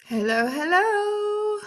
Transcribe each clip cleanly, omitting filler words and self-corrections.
Hello, hello.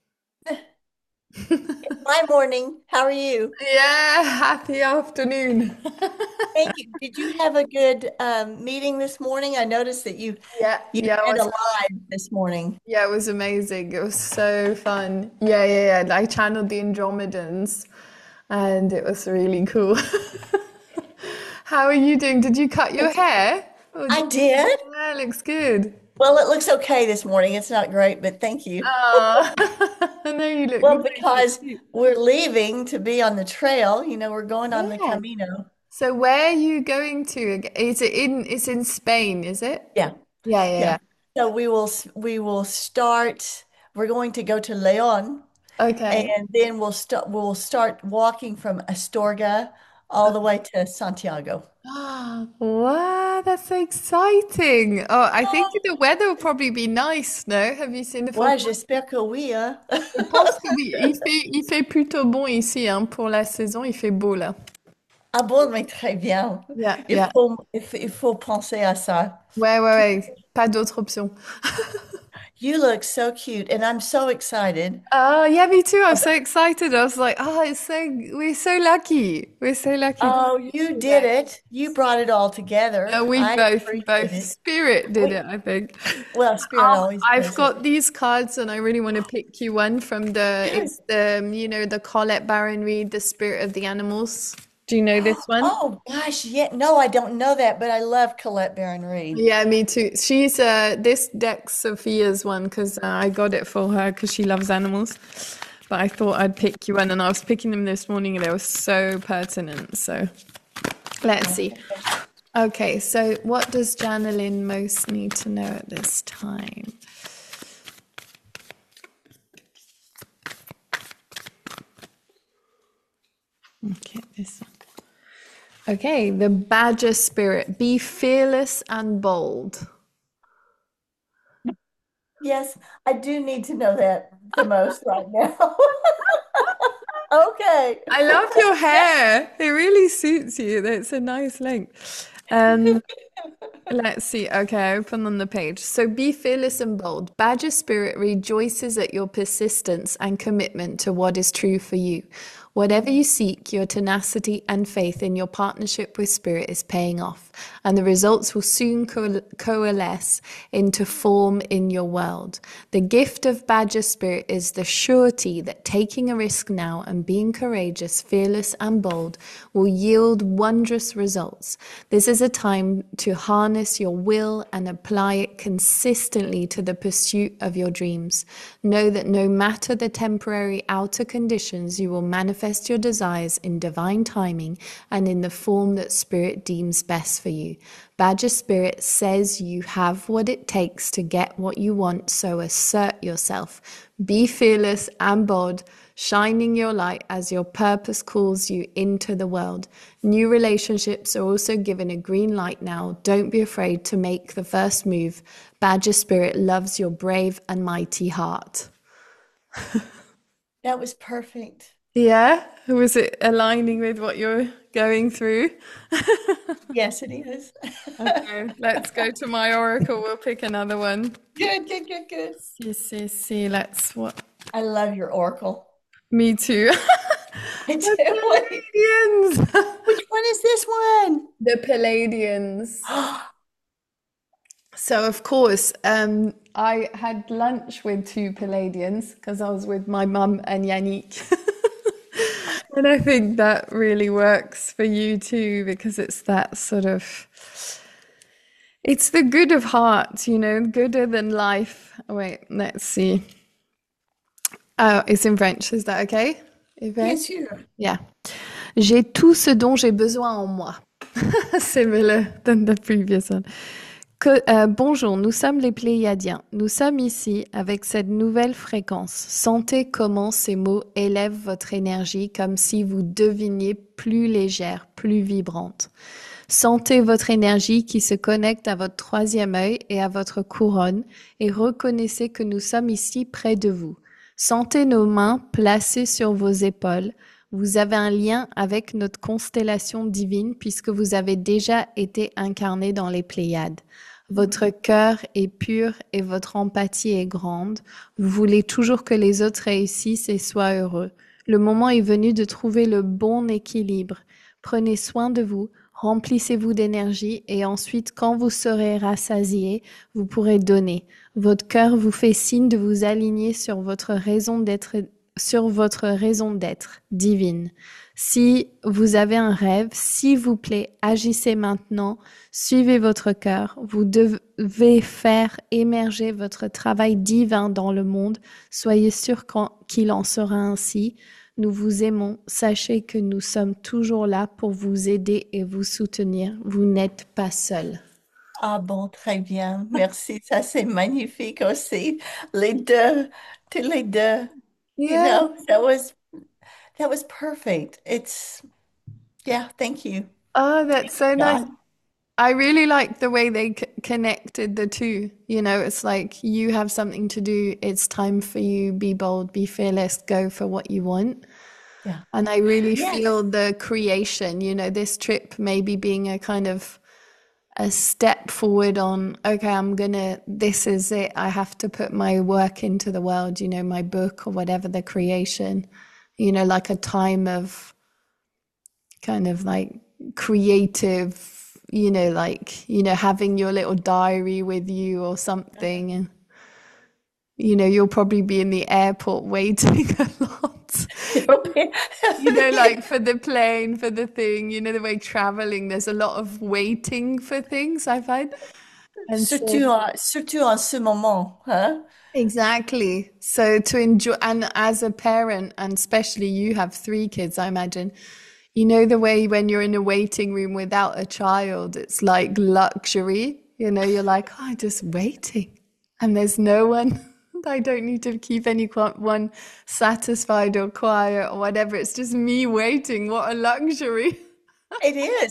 My morning. How are you? Yeah, happy afternoon. Thank you. Did you have a good meeting this morning? I noticed that Yeah, you yeah, did a live this morning. it was amazing. It was so fun. Yeah. I channeled the Andromedans and it was really cool. How are you doing? Did you cut your hair? Or I did. yeah, looks good. Well, it looks okay this morning. It's not great, but thank you. Oh, no, you look Well, great. You look because cute. we're leaving to be on the trail, we're going on the Yeah. Camino. So where are you going to? It's in Spain, is it? Yeah, Yeah. yeah. So we will start. We're going to go to León, Okay. and then we'll start walking from Astorga all the way to Santiago. Wow, that's so exciting. Oh, I think the weather will probably be nice, no? Have you seen the photo? Ouais, j'espère que oui, hein. Je pense que oui. Il fait plutôt bon ici, hein, pour la saison. Il fait beau là. Ah bon, mais très bien. Il Yeah. faut, il faut, il faut penser à ça. Ouais. Pas d'autre option. You look so cute, and I'm so excited. Yeah, me too. I'm so excited. I was like, we're so lucky. We're so lucky to Oh, be you did here. it. You brought it all together. We I both appreciate it. Spirit did it, I think. Well, Spirit always I've does it. got these cards and I really want to pick you one from Good. it's the Colette Baron Reid, The Spirit of the Animals. Do you know this one? Oh gosh, yeah. No, I don't know that, but I love Colette Baron Reed. Yeah, me too. She's this deck's Sophia's one because I got it for her because she loves animals. But I thought I'd pick you one and I was picking them this morning and they were so pertinent. So let's see. Okay, so what does Janelin most need to know at this time? Okay, this one. Okay, the badger spirit. Be fearless and bold. Yes, I do need to know that the most right now. Okay. I love your hair. It really suits you. It's a nice length. Let's see. Okay, open on the page. So be fearless and bold. Badger Spirit rejoices at your persistence and commitment to what is true for you. Whatever you seek, your tenacity and faith in your partnership with Spirit is paying off, and the results will soon coalesce into form in your world. The gift of Badger Spirit is the surety that taking a risk now and being courageous, fearless, and bold will yield wondrous results. This is a time to harness your will and apply it consistently to the pursuit of your dreams. Know that no matter the temporary outer conditions, you will manifest your desires in divine timing and in the form that Spirit deems best for you. Badger Spirit says you have what it takes to get what you want, so assert yourself. Be fearless and bold, shining your light as your purpose calls you into the world. New relationships are also given a green light now. Don't be afraid to make the first move. Badger Spirit loves your brave and mighty heart. That was perfect. Yeah, was it aligning with what you're going through? Yes, it is. Okay, let's go to my oracle. We'll pick another one. Good. See, let's what? I love your oracle. Me too. I The do. Wait, Palladians. which one is this one? The Palladians. So of course, I had lunch with two Palladians because I was with my mum and Yannick. And I think that really works for you too, because it's that sort of, it's the good of heart, gooder than life. Oh, wait, let's see. Oh, it's in French. Is that okay? Bien Okay. sûr. Yeah. J'ai tout ce dont j'ai besoin en moi. Similar than the previous one. Bonjour, nous sommes les Pléiadiens. Nous sommes ici avec cette nouvelle fréquence. Sentez comment ces mots élèvent votre énergie comme si vous deviniez plus légère, plus vibrante. Sentez votre énergie qui se connecte à votre troisième œil et à votre couronne et reconnaissez que nous sommes ici près de vous. Sentez nos mains placées sur vos épaules. Vous avez un lien avec notre constellation divine puisque vous avez déjà été incarné dans les Pléiades. Votre cœur est pur et votre empathie est grande. Vous voulez toujours que les autres réussissent et soient heureux. Le moment est venu de trouver le bon équilibre. Prenez soin de vous, remplissez-vous d'énergie et ensuite, quand vous serez rassasié, vous pourrez donner. Votre cœur vous fait signe de vous aligner sur votre raison d'être divine. Si vous avez un rêve, s'il vous plaît, agissez maintenant. Suivez votre cœur. Vous devez faire émerger votre travail divin dans le monde. Soyez sûr qu'il en sera ainsi. Nous vous aimons. Sachez que nous sommes toujours là pour vous aider et vous soutenir. Vous n'êtes pas seul. Ah bon, très bien. Merci. Ça, c'est magnifique aussi. Les deux, tous les deux. Yeah. That was perfect. Yeah, thank you. Oh, that's so nice. God. I really like the way they connected the two. You know, it's like you have something to do. It's time for you. Be bold, be fearless, go for what you want. Yeah. And I really Yes. feel the creation, this trip maybe being a kind of a step forward on, okay, this is it. I have to put my work into the world, my book or whatever the creation, like a time of kind of like creative, having your little diary with you or something. And, you'll probably be in the airport waiting a lot. Like for the plane, for the thing, the way traveling, there's a lot of waiting for things, I find. And so, Surtout en ce moment, hein? exactly. So to enjoy, and as a parent, and especially you have 3 kids, I imagine, the way when you're in a waiting room without a child, it's like luxury. You're like, oh, I'm just waiting. And there's no one. I don't need to keep anyone satisfied or quiet or whatever. It's just me waiting. What a luxury. It is.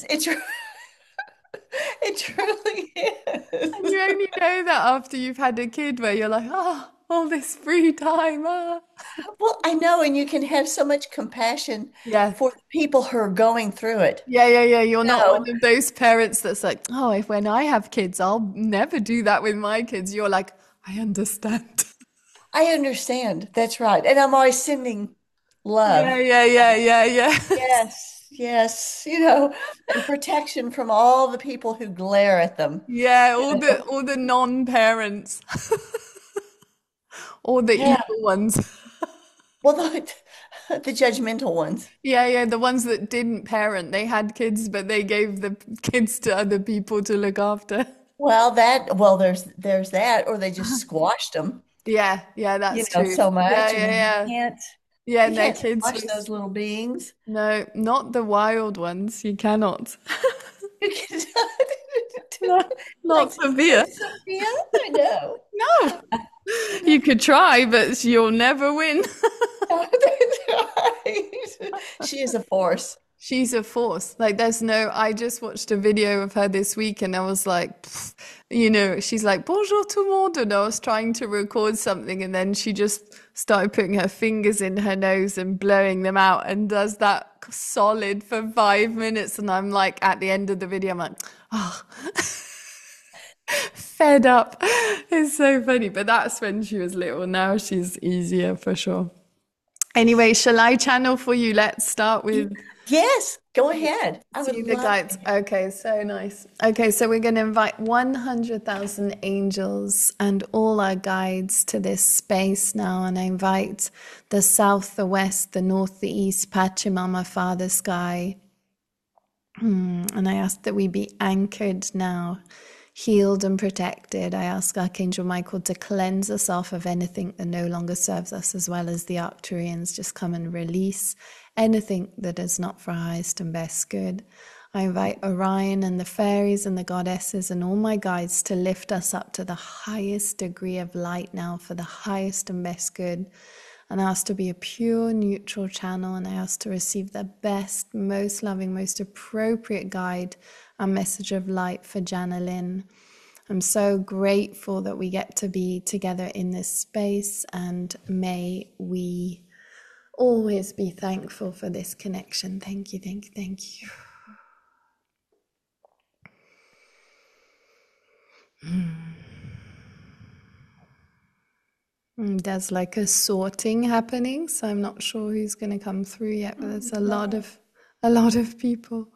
It truly And you is. only know that after you've had a kid where you're like, oh, all this free time. Ah. Well, I know, and you can have so much compassion Yeah. for the people who are going through it. Yeah, yeah, yeah. You're not one No, of those parents that's like, oh, if when I have kids, I'll never do that with my kids. You're like, I understand. I understand. That's right. And I'm always sending Yeah, love. yeah, yeah, yeah, yeah. Yes, yes, and protection from all the people who glare at them. Yeah, You all the non-parents, all the Yeah. evil ones. Well, the judgmental ones. Yeah, yeah, the ones that didn't parent. They had kids, but they gave the kids to other people to look after. There's that, or they just squashed them, Yeah, yeah, that's true. so Yeah, much, and yeah, then yeah. can't Yeah, you and their can't kids squash was those little beings. no, not the wild ones. You cannot. You can No, like not severe. Sophia. I know. No, you could try, but you'll never win. That's right. She is a force. She's a force. Like, there's no, I just watched a video of her this week and I was like, pff, she's like, bonjour tout le monde. And I was trying to record something and then she just started putting her fingers in her nose and blowing them out and does that solid for 5 minutes. And I'm like, at the end of the video, I'm like, oh, fed up. It's so funny. But that's when she was little. Now she's easier for sure. Anyway, shall I channel for you? Let's start with Yes, go ahead. I would see the love guides. Okay, so nice. Okay, so we're going to invite 100,000 angels and all our guides to this space now. And I invite the south, the west, the north, the east, Pachamama, Father Sky. And I ask that we be anchored now, healed and protected. I ask Archangel Michael to cleanse us off of anything that no longer serves us, as well as the Arcturians. Just come and release anything that is not for our highest and best good. I invite Orion and the fairies and the goddesses and all my guides to lift us up to the highest degree of light now for the highest and best good. And I ask to be a pure, neutral channel, and I ask to receive the best, most loving, most appropriate guide and message of light for Jana Lynn. I'm so grateful that we get to be together in this space, and may we always be thankful for this connection. Thank you, thank you, thank you. There's like a sorting happening, so I'm not sure who's going to come through yet, but there's a lot of people.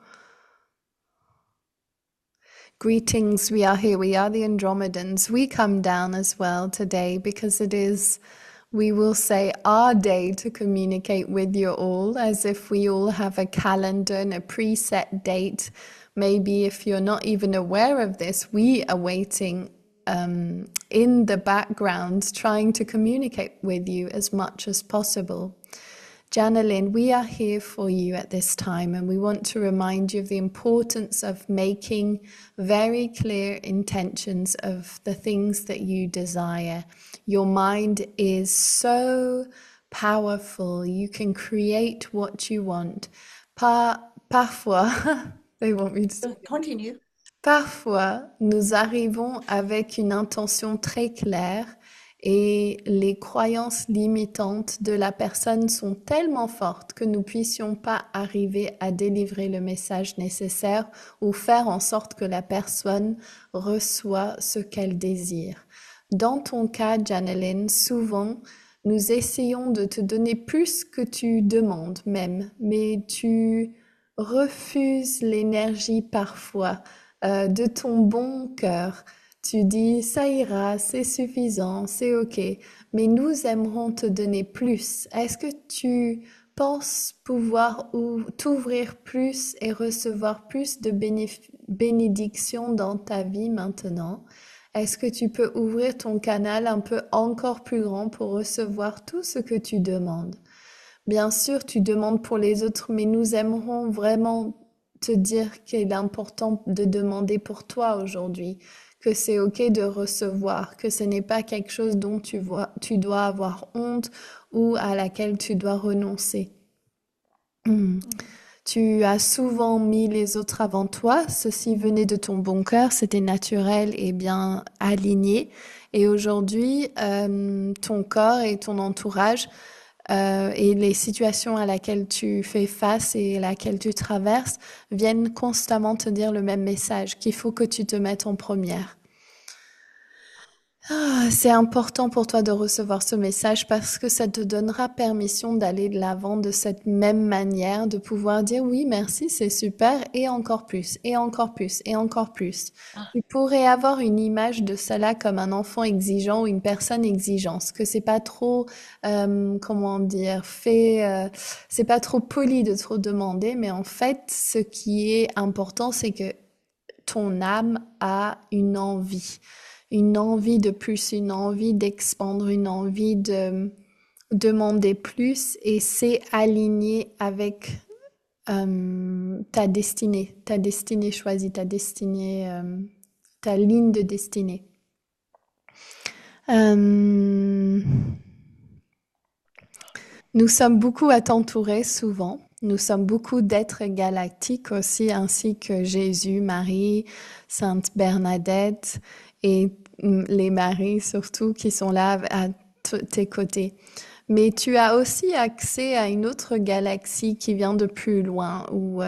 Greetings, we are here. We are the Andromedans. We come down as well today because it is, we will say, our day to communicate with you all, as if we all have a calendar and a preset date. Maybe if you're not even aware of this, we are waiting in the background, trying to communicate with you as much as possible. Janelin, we are here for you at this time, and we want to remind you of the importance of making very clear intentions of the things that you desire. Your mind is so powerful. You can create what you want. Parfois, they want me to... Continue. Parfois, nous arrivons avec une intention très claire et les croyances limitantes de la personne sont tellement fortes que nous puissions pas arriver à délivrer le message nécessaire ou faire en sorte que la personne reçoit ce qu'elle désire. Dans ton cas, Janelin, souvent, nous essayons de te donner plus que tu demandes même, mais tu refuses l'énergie parfois de ton bon cœur. Tu dis, ça ira, c'est suffisant, c'est ok, mais nous aimerons te donner plus. Est-ce que tu penses pouvoir t'ouvrir plus et recevoir plus de bénédictions dans ta vie maintenant? Est-ce que tu peux ouvrir ton canal un peu encore plus grand pour recevoir tout ce que tu demandes? Bien sûr, tu demandes pour les autres, mais nous aimerons vraiment te dire qu'il est important de demander pour toi aujourd'hui, que c'est ok de recevoir, que ce n'est pas quelque chose dont tu dois avoir honte ou à laquelle tu dois renoncer. Tu as souvent mis les autres avant toi, ceci venait de ton bon cœur, c'était naturel et bien aligné. Et aujourd'hui, ton corps et ton entourage et les situations à laquelle tu fais face et à laquelle tu traverses viennent constamment te dire le même message, qu'il faut que tu te mettes en première. C'est important pour toi de recevoir ce message parce que ça te donnera permission d'aller de l'avant de cette même manière, de pouvoir dire oui, merci, c'est super, et encore plus, et encore plus, et encore plus. Tu pourrais avoir une image de cela comme un enfant exigeant ou une personne exigeante, que c'est pas trop, comment dire, c'est pas trop poli de trop demander, mais en fait, ce qui est important, c'est que ton âme a une envie de plus, une envie d'expandre, une envie de demander plus, et c'est aligné avec ta destinée choisie, ta destinée, ta ligne de destinée. Nous sommes beaucoup à t'entourer souvent. Nous sommes beaucoup d'êtres galactiques aussi, ainsi que Jésus, Marie, Sainte Bernadette et les Maries surtout qui sont là à tes côtés. Mais tu as aussi accès à une autre galaxie qui vient de plus loin, où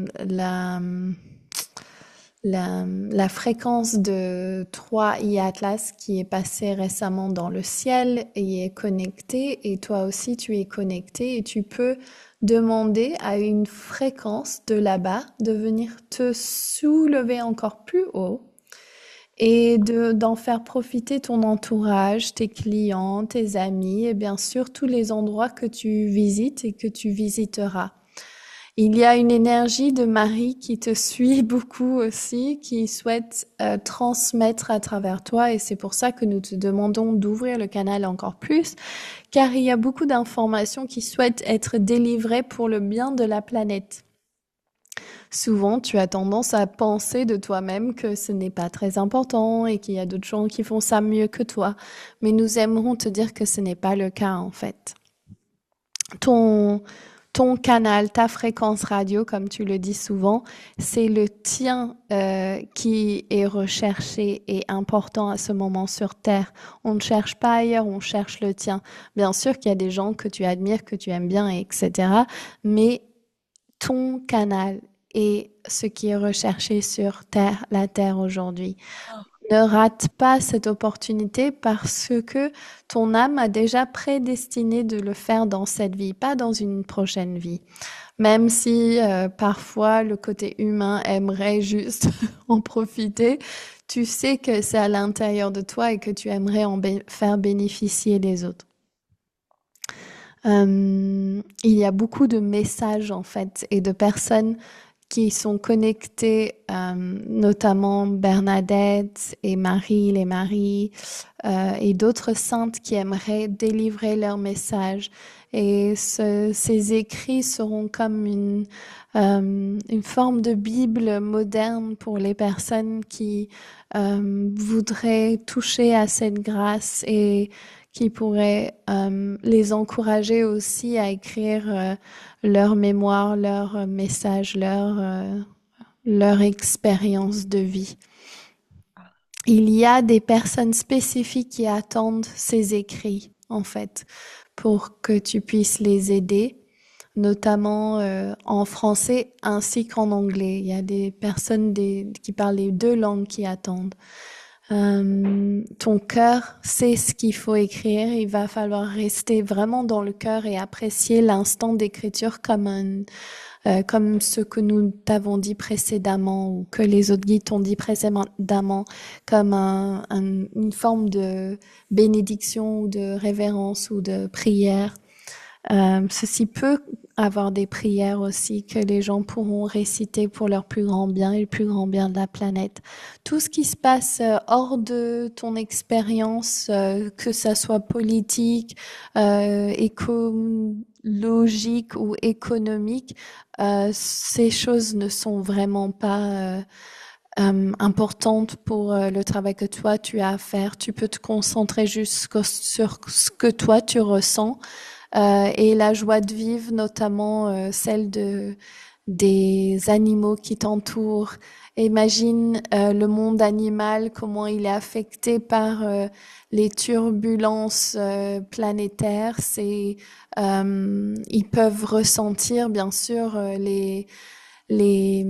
la fréquence de 3i Atlas qui est passée récemment dans le ciel y est connectée, et toi aussi tu es connecté, et tu peux demander à une fréquence de là-bas de venir te soulever encore plus haut et d'en faire profiter ton entourage, tes clients, tes amis et bien sûr tous les endroits que tu visites et que tu visiteras. Il y a une énergie de Marie qui te suit beaucoup aussi, qui souhaite transmettre à travers toi, et c'est pour ça que nous te demandons d'ouvrir le canal encore plus, car il y a beaucoup d'informations qui souhaitent être délivrées pour le bien de la planète. Souvent, tu as tendance à penser de toi-même que ce n'est pas très important et qu'il y a d'autres gens qui font ça mieux que toi. Mais nous aimerons te dire que ce n'est pas le cas en fait. Ton canal, ta fréquence radio, comme tu le dis souvent, c'est le tien qui est recherché et important à ce moment sur Terre. On ne cherche pas ailleurs, on cherche le tien. Bien sûr qu'il y a des gens que tu admires, que tu aimes bien, etc. Mais ton canal est ce qui est recherché sur Terre, la Terre aujourd'hui. Ne rate pas cette opportunité parce que ton âme a déjà prédestiné de le faire dans cette vie, pas dans une prochaine vie. Même si parfois le côté humain aimerait juste en profiter, tu sais que c'est à l'intérieur de toi et que tu aimerais faire bénéficier les autres. Il y a beaucoup de messages en fait et de personnes qui sont connectées, notamment Bernadette et Marie, les Maries, et d'autres saintes qui aimeraient délivrer leur message. Et ces écrits seront comme une forme de Bible moderne pour les personnes qui voudraient toucher à cette grâce et qui pourraient les encourager aussi à écrire leur mémoire, leur message, leur expérience de vie. Il y a des personnes spécifiques qui attendent ces écrits, en fait, pour que tu puisses les aider, notamment en français ainsi qu'en anglais. Il y a des personnes qui parlent les deux langues qui attendent. Ton cœur sait ce qu'il faut écrire. Il va falloir rester vraiment dans le cœur et apprécier l'instant d'écriture comme ce que nous t'avons dit précédemment ou que les autres guides t'ont dit précédemment, comme une forme de bénédiction ou de révérence ou de prière. Ceci peut avoir des prières aussi que les gens pourront réciter pour leur plus grand bien et le plus grand bien de la planète. Tout ce qui se passe hors de ton expérience, que ça soit politique, écologique ou économique, ces choses ne sont vraiment pas importantes pour le travail que toi tu as à faire. Tu peux te concentrer juste sur ce que toi tu ressens et la joie de vivre, notamment celle des animaux qui t'entourent. Imagine le monde animal, comment il est affecté par les turbulences planétaires. Ils peuvent ressentir, bien sûr, les,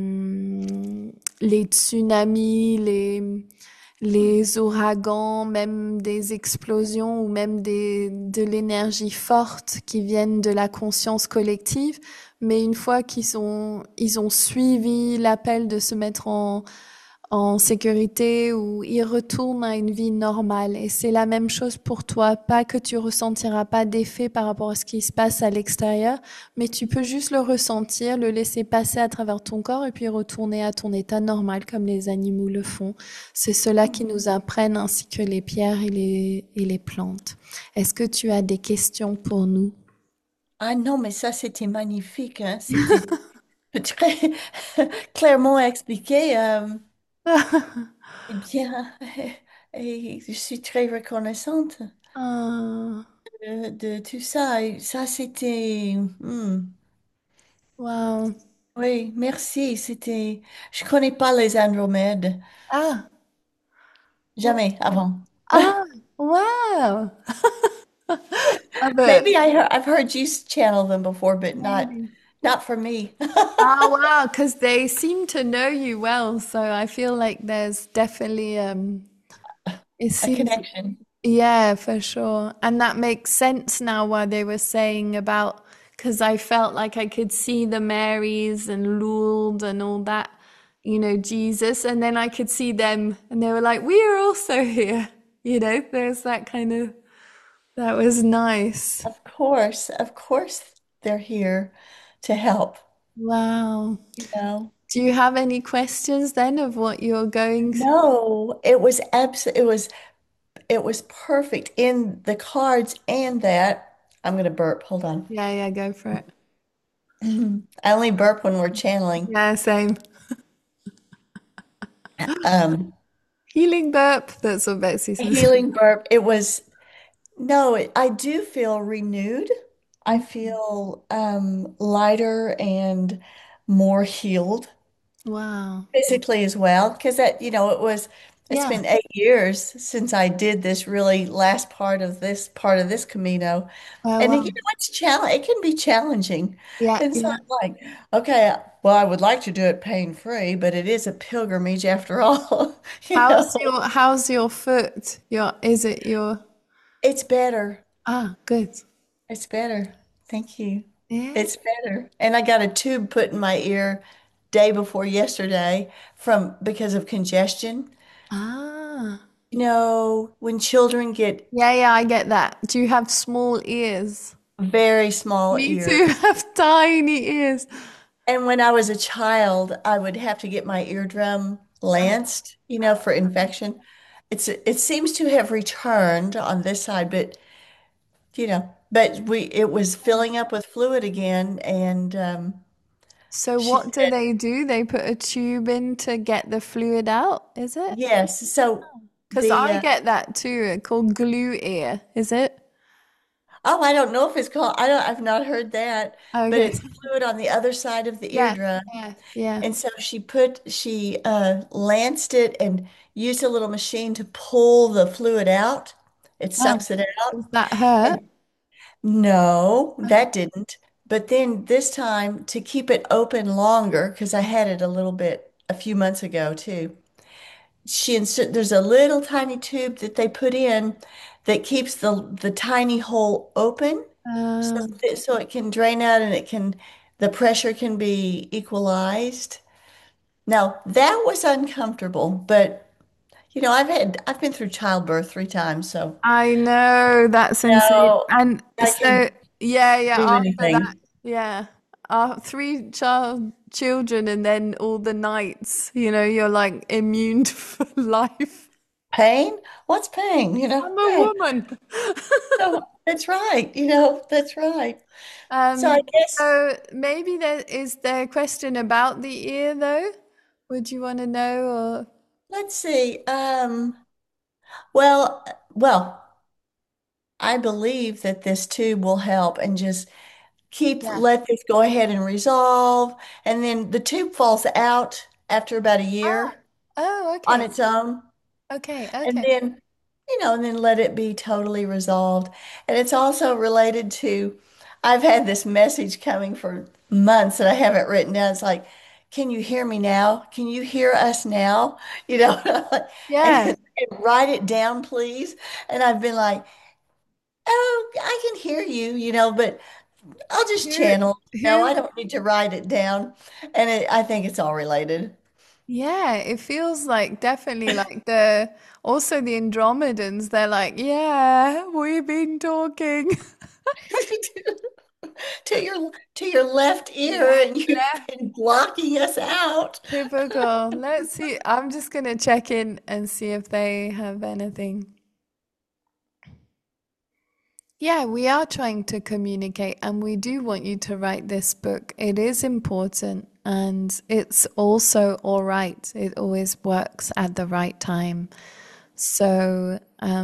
les tsunamis, les ouragans, même des explosions ou même de l'énergie forte qui viennent de la conscience collective. Mais une fois ils ont suivi l'appel de se mettre en sécurité ou ils retournent à une vie normale. Et c'est la même chose pour toi. Pas que tu ressentiras pas d'effet par rapport à ce qui se passe à l'extérieur, mais tu peux juste le ressentir, le laisser passer à travers ton corps et puis retourner à ton état normal comme les animaux le font. C'est cela qui nous apprennent ainsi que les pierres et les plantes. Est-ce que tu as des questions pour nous? Ah non, mais ça, c'était magnifique, hein. C'était très clairement expliqué. Eh bien, et je suis très reconnaissante Ah, de tout ça. Et ça, c'était... wow. oui, merci. C'était... Je connais pas les Andromèdes. Ah, Jamais avant. ah, wow. Ah, ben, Maybe I've heard you channel them before, but maybe. not for me. Oh wow, because they seem to know you well, so I feel like there's definitely it A seems connection. yeah, for sure. And that makes sense now why they were saying about because I felt like I could see the Marys and Lourdes and all that, Jesus, and then I could see them and they were like, we are also here. There's that kind of that was nice. Of course, they're here to help. Wow. You know. Do you have any questions then of what you're going through? No, it was it was perfect in the cards and that. I'm gonna burp. Hold on. Yeah, yeah, go for it. I only burp when we're channeling. Yeah, same. Um, Healing burp. That's what Betsy a says. healing burp. It was no, I do feel renewed. I feel lighter and more healed Wow. physically as well. Because that, it was. It's Yeah. been 8 years since I did this really last part of this Camino. Oh, And wow. it can be challenging. Yeah, And so yeah. I'm like, okay, well, I would like to do it pain-free, but it is a pilgrimage after all, you know. How's your foot? Is it your It's better. good. It's better. Thank you. Yeah. It's better. And I got a tube put in my ear day before yesterday from because of congestion. Ah. You know, when children get Yeah, yeah, I get that. Do you have small ears? very small Me too, ears. have tiny ears. And when I was a child, I would have to get my eardrum lanced, you know, for infection. It seems to have returned on this side, but but we it was filling up with fluid again, and So she what do said they do? They put a tube in to get the fluid out, is it? yes. So Because the I get that too, called glue ear, is it? oh, I don't know if it's called. I've not heard that, but Okay. it's fluid on the other side of the Yeah, eardrum. yeah, yeah. And so she lanced it and used a little machine to pull the fluid out. It Oh, sucks it out. does that hurt? And no, Oh. that didn't. But then this time to keep it open longer, because I had it a few months ago too. There's a little tiny tube that they put in that keeps the tiny hole open Uh, so it can drain out and the pressure can be equalized. Now, that was uncomfortable, but I've been through childbirth 3 times, so I know that's insane. now And I so, can yeah, yeah, do after that, anything. yeah, three children, and then all the nights, you're like immune for life. Pain? What's pain? I'm a Pain. woman. So that's right. That's right. So I guess So maybe there a question about the ear though? Would you want to know or let's see. Well, well, I believe that this tube will help and just yeah. let this go ahead and resolve. And then the tube falls out after about a Ah, year oh, on okay. its own. Okay, And okay. then, and then let it be totally resolved. And it's also related to, I've had this message coming for months that I haven't written down. It's like, can you hear me now? Can you hear us now? You know, Yeah. and write it down, please. And I've been like, oh, I can hear you, but I'll just Who channel. I who don't need to write it down. And I think it's all related. yeah, it feels like definitely like the also the Andromedans, they're like, yeah, we've been talking. To your left ear, Yeah, and you've yeah. been blocking us out. Typical. Let's see. I'm just gonna check in and see if they have anything. Yeah, we are trying to communicate and we do want you to write this book. It is important and it's also all right. It always works at the right time. So,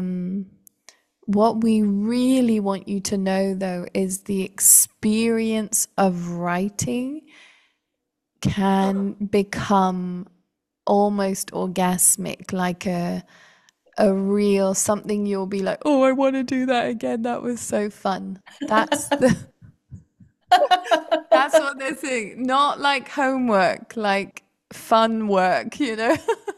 what we really want you to know though is the experience of writing can become almost orgasmic, like a real something you'll be like, oh, I want to do that again. That was so fun. That's what they're saying. Not like homework, like fun work.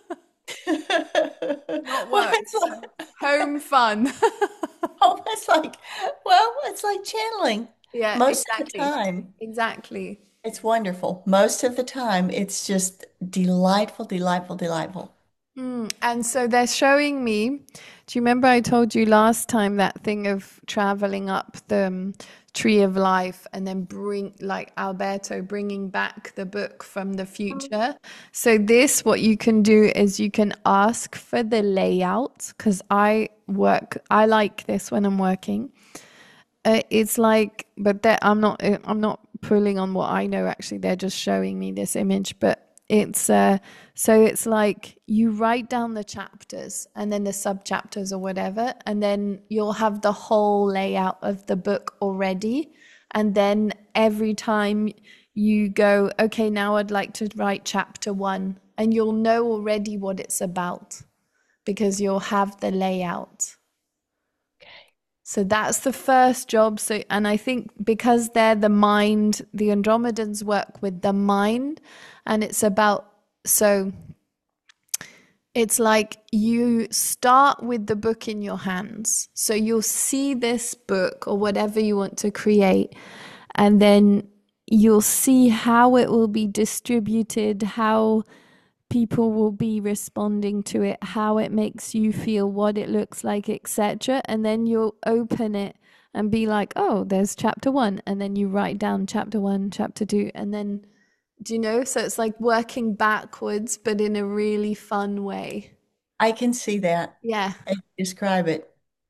Not Well, work. Home fun. it's like, it's like channeling. Yeah, Most of the exactly. time, Exactly. it's wonderful. Most of the time, it's just delightful, delightful, delightful. And so they're showing me. Do you remember I told you last time that thing of traveling up the tree of life and then like Alberto bringing back the book from the future? So this, what you can do is you can ask for the layout because I like this when I'm working. It's like, but I'm not pulling on what I know actually. They're just showing me this image, but so it's like you write down the chapters and then the sub chapters or whatever, and then you'll have the whole layout of the book already. And then every time you go, okay, now I'd like to write chapter one, and you'll know already what it's about. because you'll have the layout. So that's the first job. So, and I think because they're the mind, the Andromedans work with the mind, and it's about, so it's like you start with the book in your hands. So you'll see this book or whatever you want to create, and then you'll see how it will be distributed, how people will be responding to it, how it makes you feel, what it looks like, etc. And then you'll open it and be like, oh, there's chapter one. And then you write down chapter one, chapter two. And then, do you know? So it's like working backwards, but in a really fun way. I can see that. Yeah. And describe it.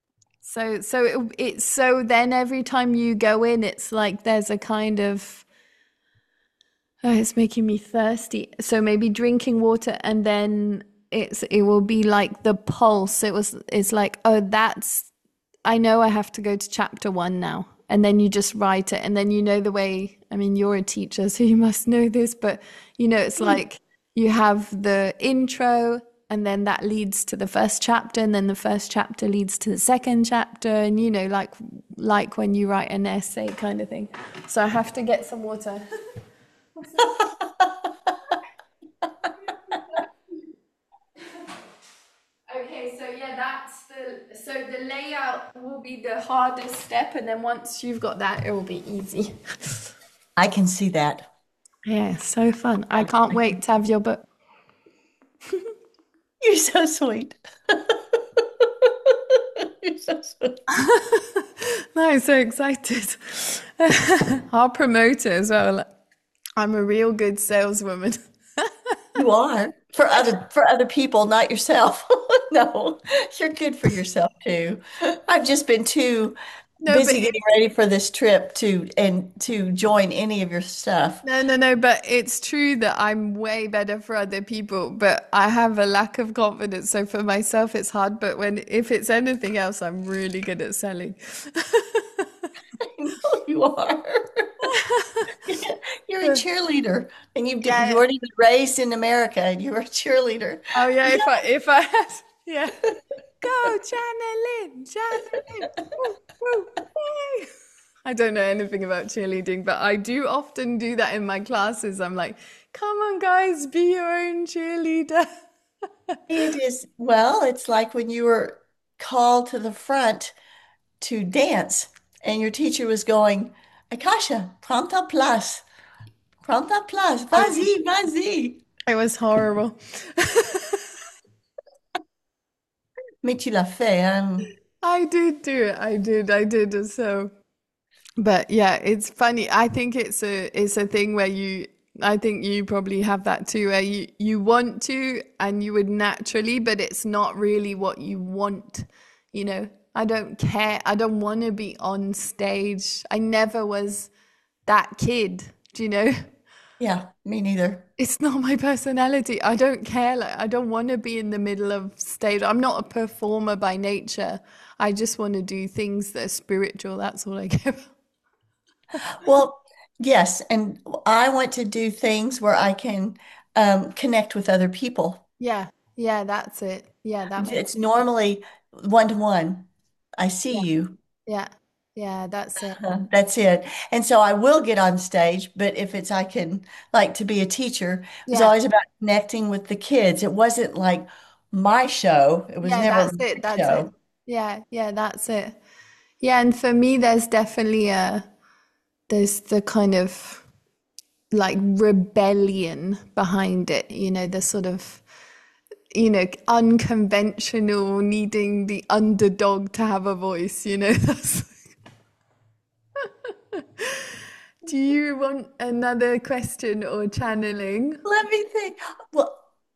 It's so then every time you go in, it's like there's a kind of, oh, it's making me thirsty. So maybe drinking water and then it will be like the pulse. It's like, oh, that's, I know I have to go to chapter one now. And then you just write it. And then you know the way, I mean, you're a teacher, so you must know this, but it's like you have the intro and then that leads to the first chapter, and then the first chapter leads to the second chapter, and like when you write an essay kind of thing. So I have to get some water. Okay, so yeah, the layout will be the hardest step, and then once you've got that, it will be easy. I can see that. Yeah, so fun. I can't wait to have your book. You're so sweet. You're so sweet. No, I'm so excited. I'll promote it as well. I'm a real good saleswoman. You are for other people, not yourself. No, you're good for yourself too. I've just been too No, but busy getting ready for this trip to join any of your stuff. no, but it's true that I'm way better for other people, but I have a lack of confidence. So for myself, it's hard. But if it's anything else, I'm really good at selling. I know you are. You're a cheerleader, and you've Yeah. already been raised in America, and you're a cheerleader. Oh yeah. Yeah. If I had, yeah. Go, channeling, channeling. Woo, woo, yay. I don't know anything about cheerleading, but I do often do that in my classes. I'm like, come on, guys, be your own cheerleader. It is, well, it's like when you were called to the front to dance, and your teacher was going, Akasha, prends ta place. Prends ta place. Vas-y, vas-y. It was horrible. Mais tu l'as fait, hein? I did do it. I did. So, but yeah, it's funny. I think it's a thing where I think you probably have that too, where you want to and you would naturally, but it's not really what you want, you know. I don't care. I don't want to be on stage. I never was that kid, do you know? Yeah, me neither. It's not my personality. I don't care. Like, I don't want to be in the middle of stage. I'm not a performer by nature. I just want to do things that are spiritual. That's all I care about. Well, yes, and I want to do things where I can connect with other people. Yeah. Yeah, that's it. Yeah, that makes It's normally one to one. I see yeah. you. Yeah. Yeah, that's it. That's it. And so I will get on stage, but if it's I can like to be a teacher, it was Yeah. always about connecting with the kids. It wasn't like my show. It was Yeah, never that's my it. That's it. show. Yeah, yeah, that's it. Yeah, and for me there's definitely there's the kind of like rebellion behind it, the sort of unconventional, needing the underdog to have a voice. Do you want another question or channeling? Let me think. Well,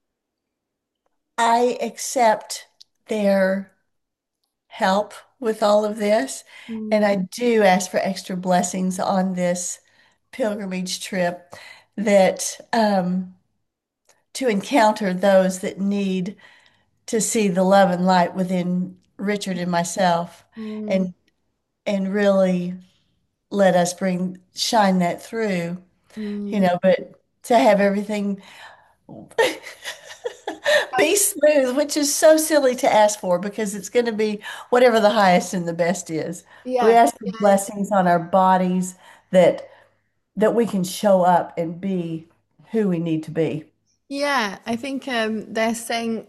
I accept their help with all of this, and Mm, I do ask for extra blessings on this pilgrimage trip that to encounter those that need to see the love and light within Richard and myself mm, and really let us bring shine that through, mm. but to have everything Be smooth, which is so silly to ask for because it's going to be whatever the highest and the best is. We Yeah, ask for yeah, blessings on our bodies that we can show up and be who we need to be. yeah. I think they're saying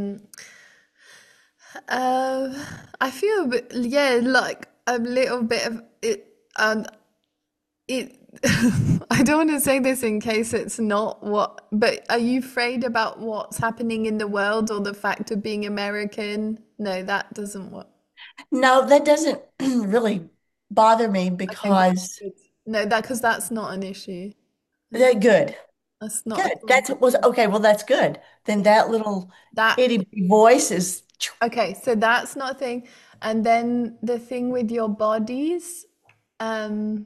uh, I feel a bit, yeah, like a little bit of it. It. I don't want to say this in case it's not what, but are you afraid about what's happening in the world or the fact of being American? No, that doesn't work. No, that doesn't really bother me Okay, good, because good. No, that because that's not an issue. they're good. That's not Good. at all. That's was okay. Well, that's good. Then Yeah. that little That itty bitty voice is okay, so that's not a thing. And then the thing with your bodies, um,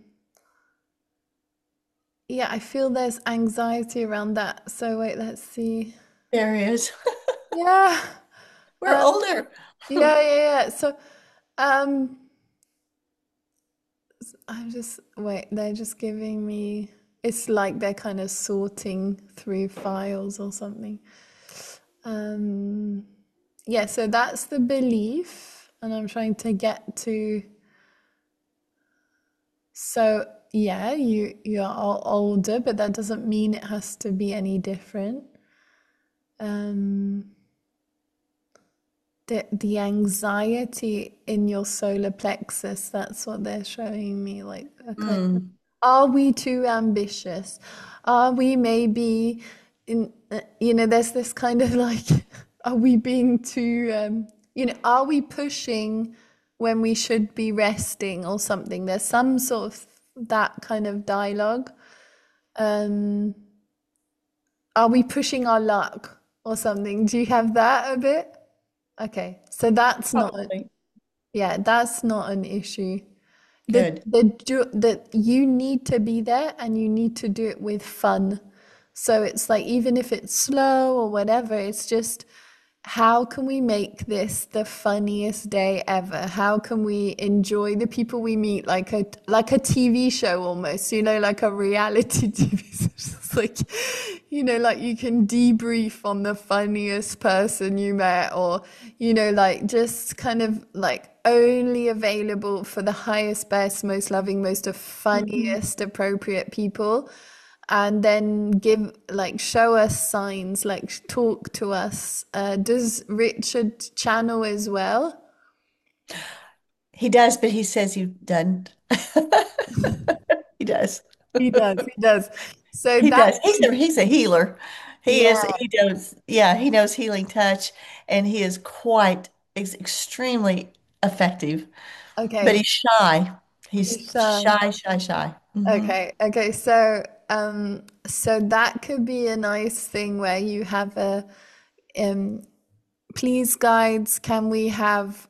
yeah, I feel there's anxiety around that. So wait, let's see. there he is. Yeah. We're Um, older. yeah. So, um, I'm just wait, they're just giving me it's like they're kind of sorting through files or something. Um, yeah, so that's the belief, and I'm trying to get to so yeah, you're older, but that doesn't mean it has to be any different. Um, the anxiety in your solar plexus, that's what they're showing me, like a kind of, Mm. are we too ambitious? Are we maybe in there's this kind of like are we being too are we pushing when we should be resting or something? There's some sort of that kind of dialogue. Um, are we pushing our luck or something? Do you have that a bit? Okay, so that's not Probably. yeah, that's not an issue. Good. That you need to be there and you need to do it with fun. So it's like even if it's slow or whatever, it's just how can we make this the funniest day ever? How can we enjoy the people we meet like a TV show almost, like a reality TV show. It's like, like you can debrief on the funniest person you met or, like just kind of like only available for the highest, best, most loving, most Mhm. funniest, appropriate people and then show us signs, like talk to us. Does Richard channel as well? He does, but he says you doesn't. He does. He does, he does. So He that, does. He's a healer. yeah, He does. Yeah, he knows healing touch and he is quite extremely effective. But okay. he's shy. He's He's shy, shy, shy. okay. So that could be a nice thing where you have a um, please guides, can we have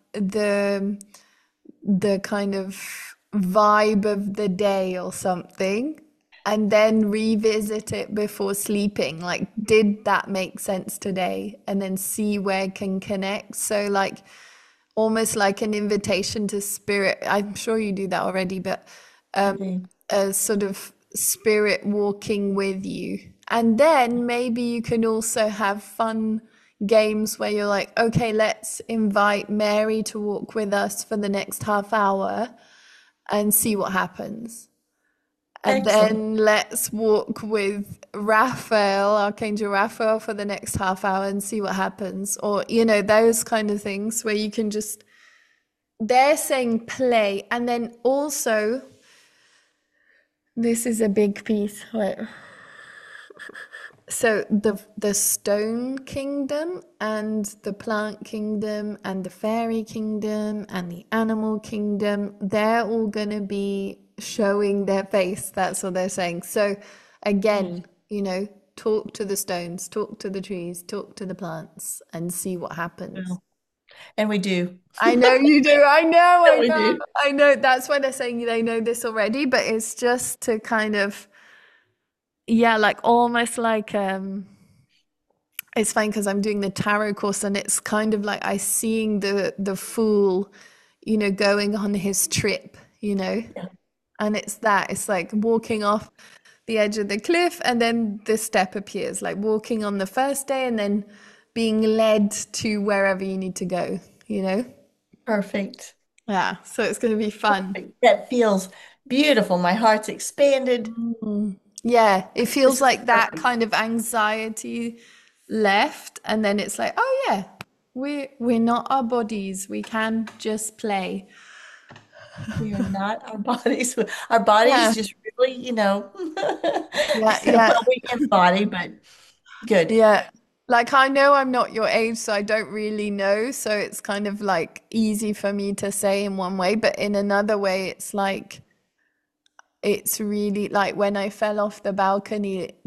the kind of vibe of the day or something, and then revisit it before sleeping. Like, did that make sense today? And then see where it can connect. So, like, almost like an invitation to spirit. I'm sure you do that already, but I do. a sort of spirit walking with you. And then maybe you can also have fun games where you're like, okay, let's invite Mary to walk with us for the next half hour and see what happens. And Excellent. then let's walk with Raphael, Archangel Raphael, for the next half hour and see what happens. Or, those kind of things where you can just, they're saying play. And then also, this is a big piece. Wait. So the stone kingdom and the plant kingdom and the fairy kingdom and the animal kingdom, they're all going to be showing their face. That's what they're saying. So Yes. again, talk to the stones, talk to the trees, talk to the plants and see what happens. Well, and we do. I know you do. I know, And I we know, do. I know. That's why they're saying they know this already, but it's just to kind of, yeah, like almost like it's fine because I'm doing the tarot course and it's kind of like I seeing the fool, going on his trip, Yeah. and it's like walking off the edge of the cliff and then the step appears, like walking on the first day and then being led to wherever you need to go, you know? Perfect. Yeah, so it's going to be fun. That feels beautiful. My heart's expanded. Mm. Yeah, it This feels is like that perfect. kind of anxiety left, and then it's like, oh yeah, we're not our bodies. We can just play. We are not our bodies. Our bodies Yeah, just really, yeah, well, yeah, we embody, but good. yeah. Like I know I'm not your age, so I don't really know. So it's kind of like easy for me to say in one way, but in another way, it's like it's really like when I fell off the balcony,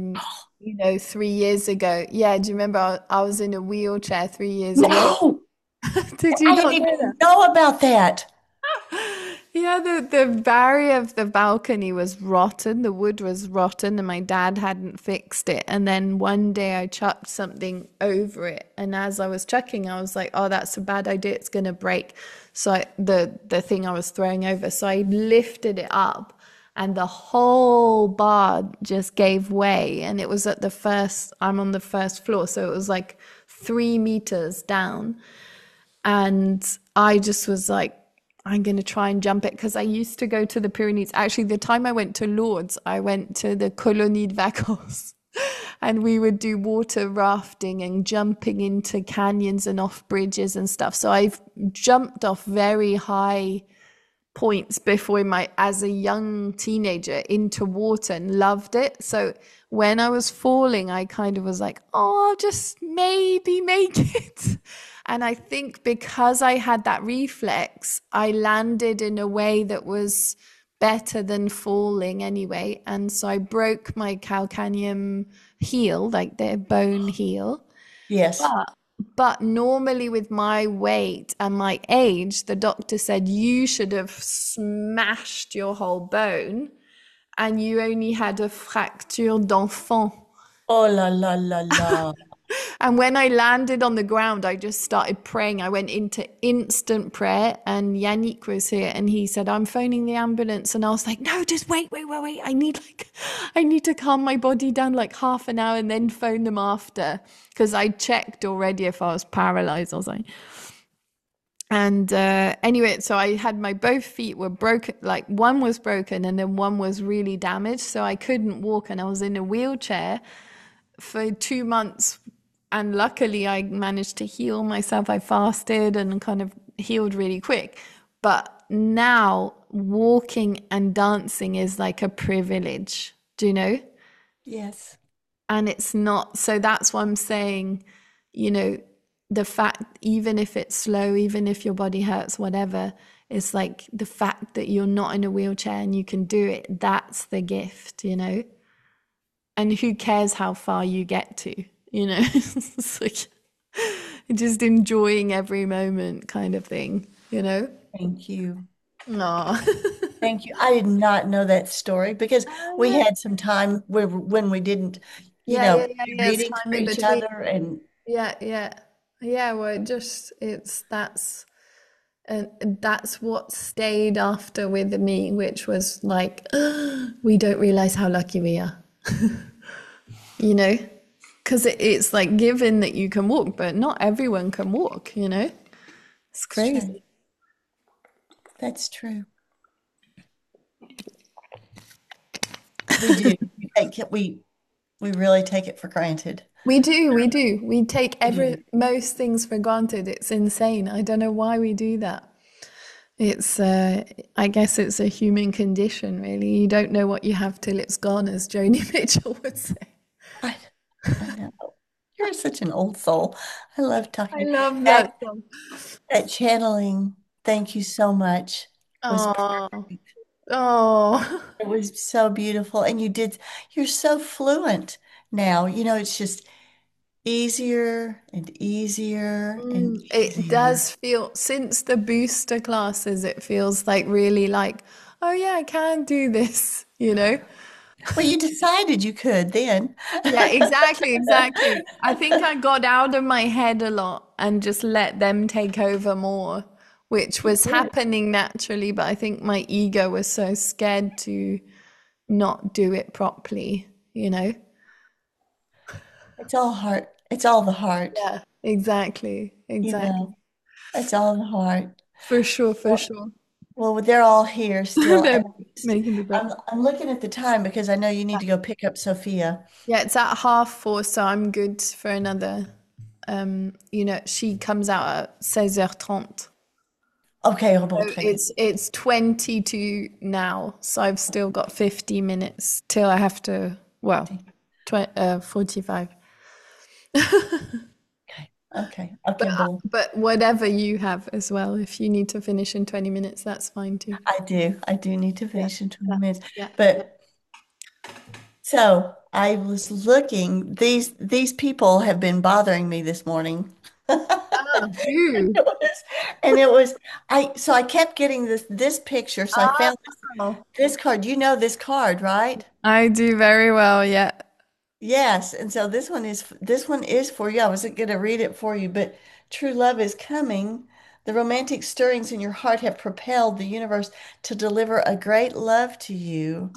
3 years ago. Yeah, do you remember I was in a wheelchair 3 years ago? No, Did you I didn't not know even that? know about that. Yeah, the barrier of the balcony was rotten. The wood was rotten, and my dad hadn't fixed it. And then one day I chucked something over it, and as I was chucking, I was like, "Oh, that's a bad idea. It's gonna break." So the thing I was throwing over, so I lifted it up, and the whole bar just gave way. And it was at the first. I'm on the first floor, so it was like 3 meters down. And I just was like, I'm going to try and jump it because I used to go to the Pyrenees. Actually, the time I went to Lourdes, I went to the Colonie de Vacances and we would do water rafting and jumping into canyons and off bridges and stuff. So I've jumped off very high points before my as a young teenager into water and loved it. So when I was falling, I kind of was like, oh, I'll just maybe make it. And I think because I had that reflex, I landed in a way that was better than falling anyway. And so I broke my calcaneum heel, like the bone heel. Yes. But normally with my weight and my age, the doctor said you should have smashed your whole bone and you only had a fracture d'enfant. Oh la la la la. And when I landed on the ground, I just started praying. I went into instant prayer, and Yannick was here, and he said, "I'm phoning the ambulance." And I was like, "No, just wait, wait, wait, wait. I need to calm my body down like half an hour and then phone them after because I checked already if I was paralyzed or something." And anyway, so I had my both feet were broken, like one was broken and then one was really damaged, so I couldn't walk, and I was in a wheelchair for 2 months, and luckily I managed to heal myself. I fasted and kind of healed really quick. But now walking and dancing is like a privilege, do you know? Yes. And it's not, so that's what I'm saying, you know, the fact, even if it's slow, even if your body hurts, whatever, it's like the fact that you're not in a wheelchair and you can do it, that's the gift, you know? And who cares how far you get to, you know? It's like just enjoying every moment kind of thing, you know? Thank you. No. Thank you. I did not know that story because we had some time where when we didn't, Yeah, yeah, yeah, be yeah. It's reading time for in each between. other and Yeah, yeah. Yeah, well, it's and that's what stayed after with me, which was like, we don't realize how lucky we are, you know? Because it's like given that you can walk, but not everyone can walk, you know? It's it's true. crazy. That's true. We do. We really take it for granted. We do, we do. We take We do. most things for granted. It's insane. I don't know why we do that. It's, I guess it's a human condition, really. You don't know what you have till it's gone, as Joni Mitchell would say. I, I know. You're such an old soul. I love I talking. love that That song. that channeling, thank you so much, was Oh, perfect. oh. It was so beautiful. And you're so fluent now. It's just easier and easier and It easier. does feel, since the booster classes, it feels like really like, oh yeah, I can do this, you know? Well, you decided you could then. Yeah, exactly, exactly. I think I got out of my head a lot and just let them take over more, which You was did. happening naturally, but I think my ego was so scared to not do it properly, you know? It's all heart. It's all the heart, Yeah, exactly. you Exactly. know. It's all the heart. For sure, for Well, sure. well, they're all here still, They're and making the bread. I'm looking at the time because I know you need to go pick up Sophia. Yeah, it's at 4:30, so I'm good for another. She comes out at 16h30. Okay, oh, bon, So très bien. it's 22 now, so I've still got 50 minutes till I have to, well, 45. Okay, okay, But okay, bon. but whatever you have as well, if you need to finish in 20 minutes, that's fine too. I do need to Yeah, finish in 20 yeah, minutes. yeah. But so I was looking, these people have been bothering me this morning. Ah, who? It was, and it was I kept getting this picture. So I found Oh, this card. You know this card, right? I do very well, yeah. Yes, and so this one is for you. I wasn't going to read it for you, but true love is coming. The romantic stirrings in your heart have propelled the universe to deliver a great love to you.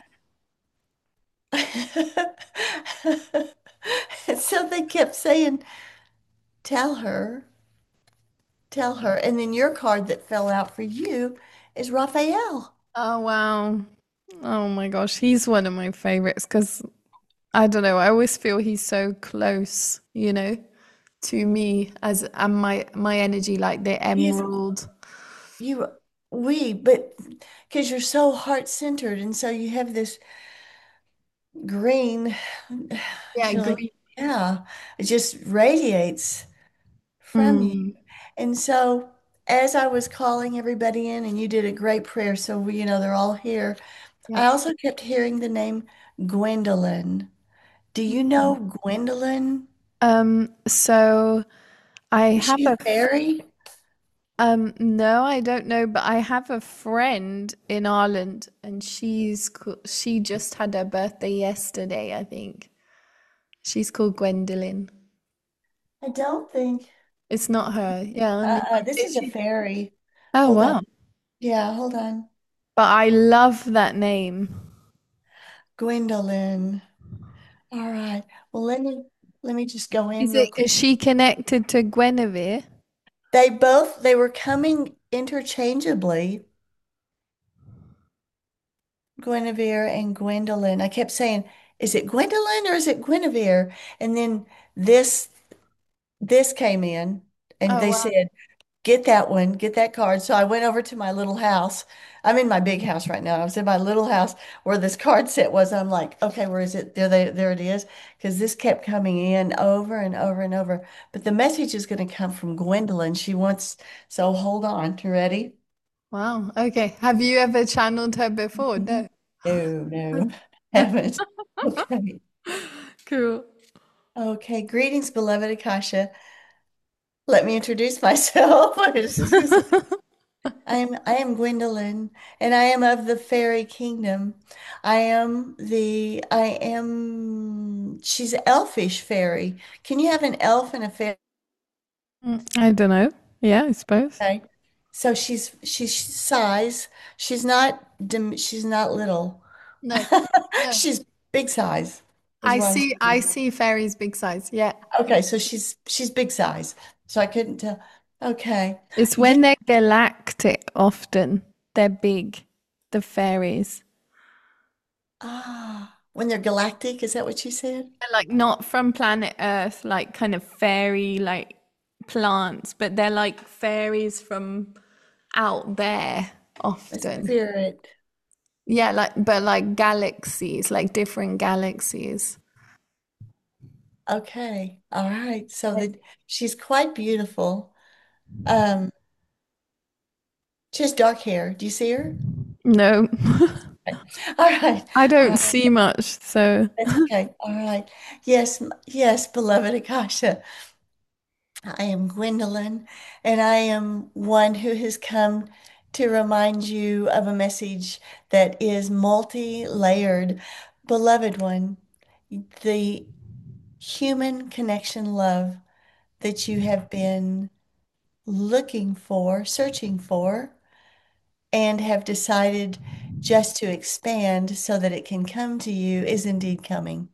And so they kept saying, "Tell her, tell her." And then your card that fell out for you is Raphael. Oh, wow. Oh my gosh, he's one of my favorites because I don't know, I always feel he's so close, to me as and my energy like the He is emerald. you but because you're so heart-centered and so you have this green. Yeah, You're like, green. yeah, it just radiates from you. Mm, And so, as I was calling everybody in, and you did a great prayer, so they're all here. yeah. I also kept hearing the name Gwendolyn. Do you know Gwendolyn? So I Is have she a a fairy? no, I don't know, but I have a friend in Ireland and she just had her birthday yesterday, I think. She's called Gwendolyn. I don't think. It's not her. Yeah, let me. This Is is a she? fairy. Oh, Hold on. wow. Yeah, hold on. But I love that name. Gwendolyn. All right. Well, let me just go in Is real it, quick. is she connected to Guinevere? They were coming interchangeably, Guinevere and Gwendolyn. I kept saying, is it Gwendolyn or is it Guinevere? And then this this came in and Oh, they wow. said, get that one, get that card. So I went over to my little house. I'm in my big house right now. I was in my little house where this card set was. I'm like, okay, where is it? There it is. Because this kept coming in over and over and over. But the message is going to come from Gwendolyn. So hold on. You ready? Wow. Okay. Have you ever channeled her before? No. No, no, haven't. Okay. Cool. Okay. Greetings, beloved Akasha. Let me introduce myself. I am Gwendolyn, and I am of the fairy kingdom. She's elfish fairy. Can you have an elf and a fairy? I don't know. Yeah, I suppose. So she's size. She's not little. No, no. She's big size, is I what I'm see I saying. see fairies big size. Yeah. Okay, so she's big size. So I couldn't tell. Okay. It's Yeah. when they're galactic often. They're big. The fairies. When they're galactic, is that what you said? They're like not from planet Earth, like kind of fairy like plants, but they're like fairies from out there A often. spirit. Yeah, but like galaxies, like different galaxies. Okay. All right. She's quite beautiful. Um, she has dark hair. Do you see her? No, Okay. All right. I All don't right. see much, so That's okay. All right. Yes, yes, beloved Akasha. I am Gwendolyn, and I am one who has come to remind you of a message that is multi-layered. Beloved one, the human connection love that you have been looking for, searching for, and have decided just to expand so that it can come to you is indeed coming.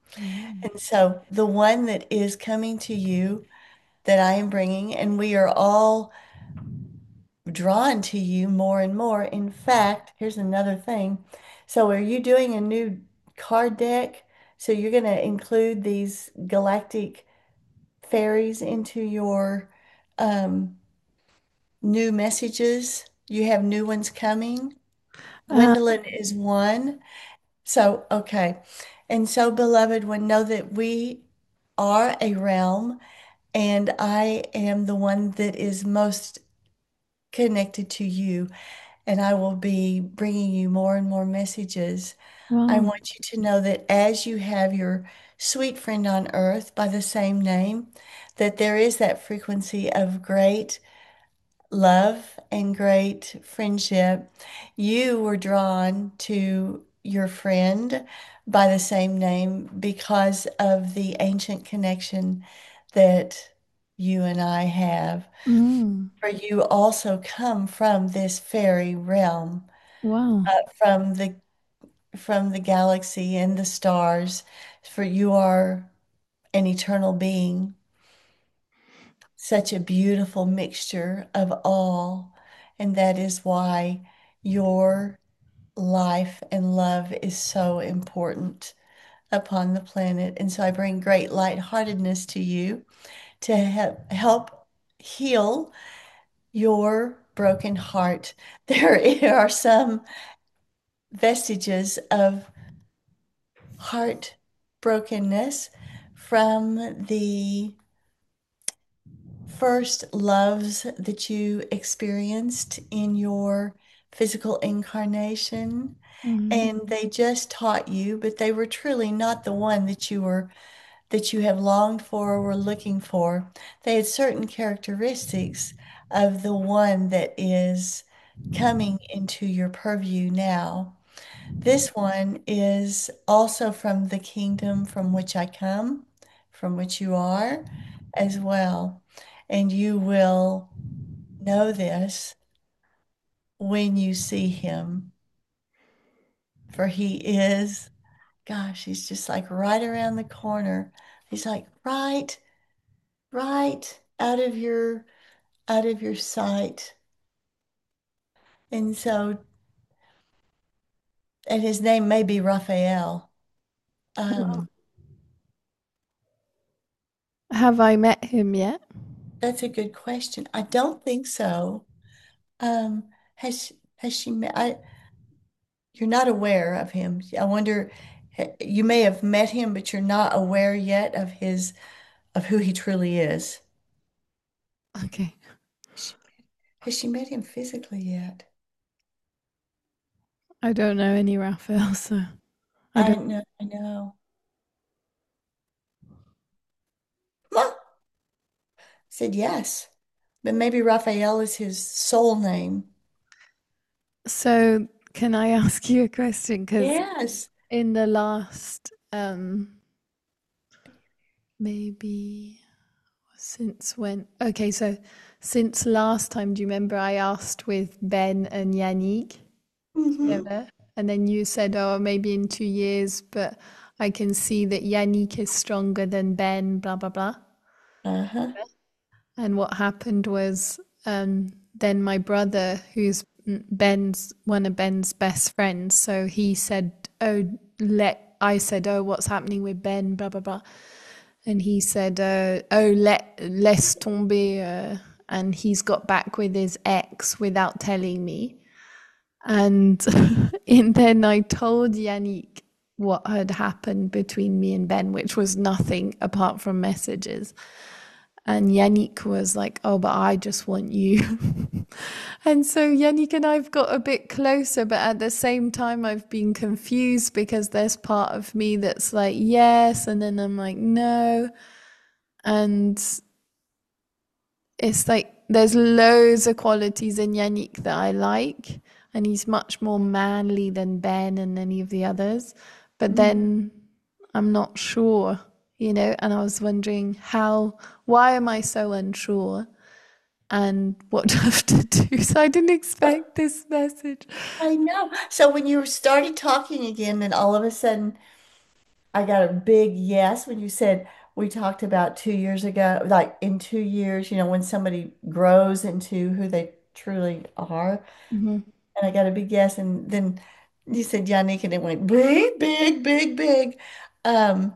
Mm. And so the one that is coming to you that I am bringing, and we are all drawn to you more and more. In fact, here's another thing. So, are you doing a new card deck? So, you're going to include these galactic fairies into your um, new messages? You have new ones coming. Uh, Gwendolyn is one. So, okay. And so, beloved one, know that we are a realm, and I am the one that is most connected to you. And I will be bringing you more and more messages. I wow. want you to know that as you have your sweet friend on earth by the same name, that there is that frequency of great love and great friendship. You were drawn to your friend by the same name because of the ancient connection that you and I have. Mm. For you also come from this fairy realm, Wow. from the galaxy and the stars, for you are an eternal being, such a beautiful mixture of all, and that is why your life and love is so important upon the planet. And so I bring great lightheartedness to you to help heal your broken heart. There are some vestiges of heart brokenness from the first loves that you experienced in your physical incarnation. Mm. And they just taught you, but they were truly not the one that you have longed for or were looking for. They had certain characteristics of the one that is coming into your purview now. This one is also from the kingdom from which I come, from which you are as well. And you will know this when you see him, for he is, gosh, he's just like right around the corner. He's like right out of your sight. And so, and his name may be Raphael. Um, Have I met him yet? that's a good question. I don't think so. Has she met? You're not aware of him. I wonder, you may have met him, but you're not aware yet of his of who he truly is. Okay. She- Has she met him physically yet? I don't know any Raphael, so I I don't. know, I know. Well, said yes, but maybe Raphael is his soul name. So, can I ask you a question? Because Yes. in the last, maybe since when? Okay, so since last time, do you remember I asked with Ben and Yannick Mm-hmm. together? And then you said, oh, maybe in 2 years, but I can see that Yannick is stronger than Ben, blah, blah, blah. Uh-huh. And what happened was then my brother, who's Ben's one of Ben's best friends, so he said, "Oh, let." I said, "Oh, what's happening with Ben?" Blah blah blah, and he said, "Oh, laisse tomber," and he's got back with his ex without telling me. And and then I told Yannick what had happened between me and Ben, which was nothing apart from messages. And Yannick was like, oh, but I just want you. And so Yannick and I've got a bit closer, but at the same time, I've been confused because there's part of me that's like, yes. And then I'm like, no. And it's like, there's loads of qualities in Yannick that I like. And he's much more manly than Ben and any of the others. But Mm. then I'm not sure, and I was wondering why am I so unsure? And what do I have to do? So I didn't expect this message. I know. So when you started talking again, then all of a sudden I got a big yes when you said we talked about 2 years ago, like in 2 years, when somebody grows into who they truly are. Hmm. And I got a big yes. And then you said Yannick, and it went big, big, big, big. Um,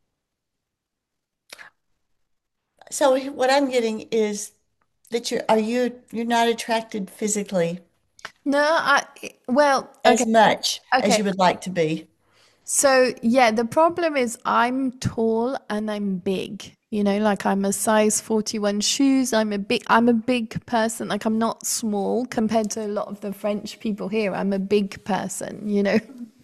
so what I'm getting is that you're not attracted physically No, well, okay, as much as okay. you would like to be. So yeah, the problem is I'm tall and I'm big. Like I'm a size 41 shoes. I'm a big person. Like I'm not small compared to a lot of the French people here. I'm a big person.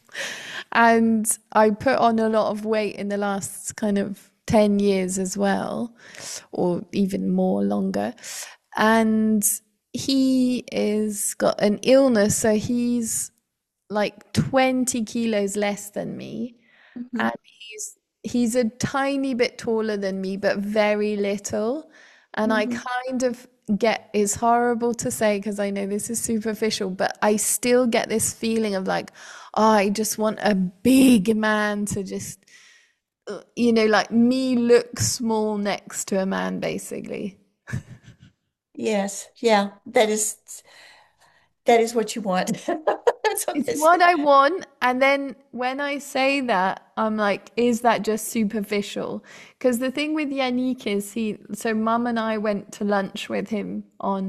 And I put on a lot of weight in the last kind of 10 years as well, or even more longer. And he is got an illness, so he's like 20 kilos less than me. Mhm. And he's a tiny bit taller than me, but very little. And I Mhm. kind of get, it's horrible to say because I know this is superficial, but I still get this feeling of like, oh, I just want a big man to just, like me look small next to a man, basically. Yes, yeah, that is what you want. That's what It's this what I want. And then when I say that, I'm like, is that just superficial? Because the thing with Yannick is so mum and I went to lunch with him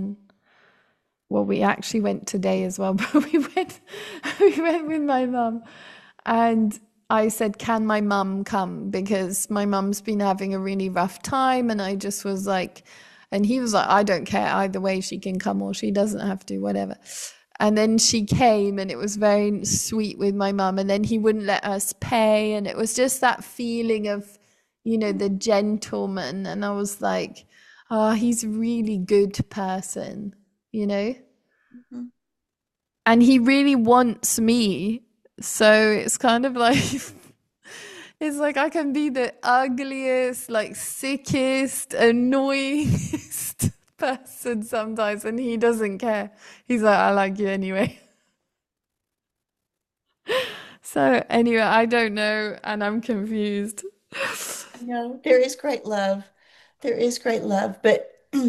well, we actually went today as well, but we went with my mum. And I said, can my mum come? Because my mum's been having a really rough time. And I just was like, and he was like, I don't care either way, she can come or she doesn't have to, whatever. And then she came and it was very sweet with my mum. And then he wouldn't let us pay. And it was just that feeling of, the gentleman. And I was like, oh, he's a really good person, you know? Mhm. And he really wants me. So it's kind of like it's like I can be the ugliest, like sickest, annoyingest person sometimes, and he doesn't care. He's like, I like you anyway. So anyway, I don't know, and I'm confused. No, there is great love. There is great love, but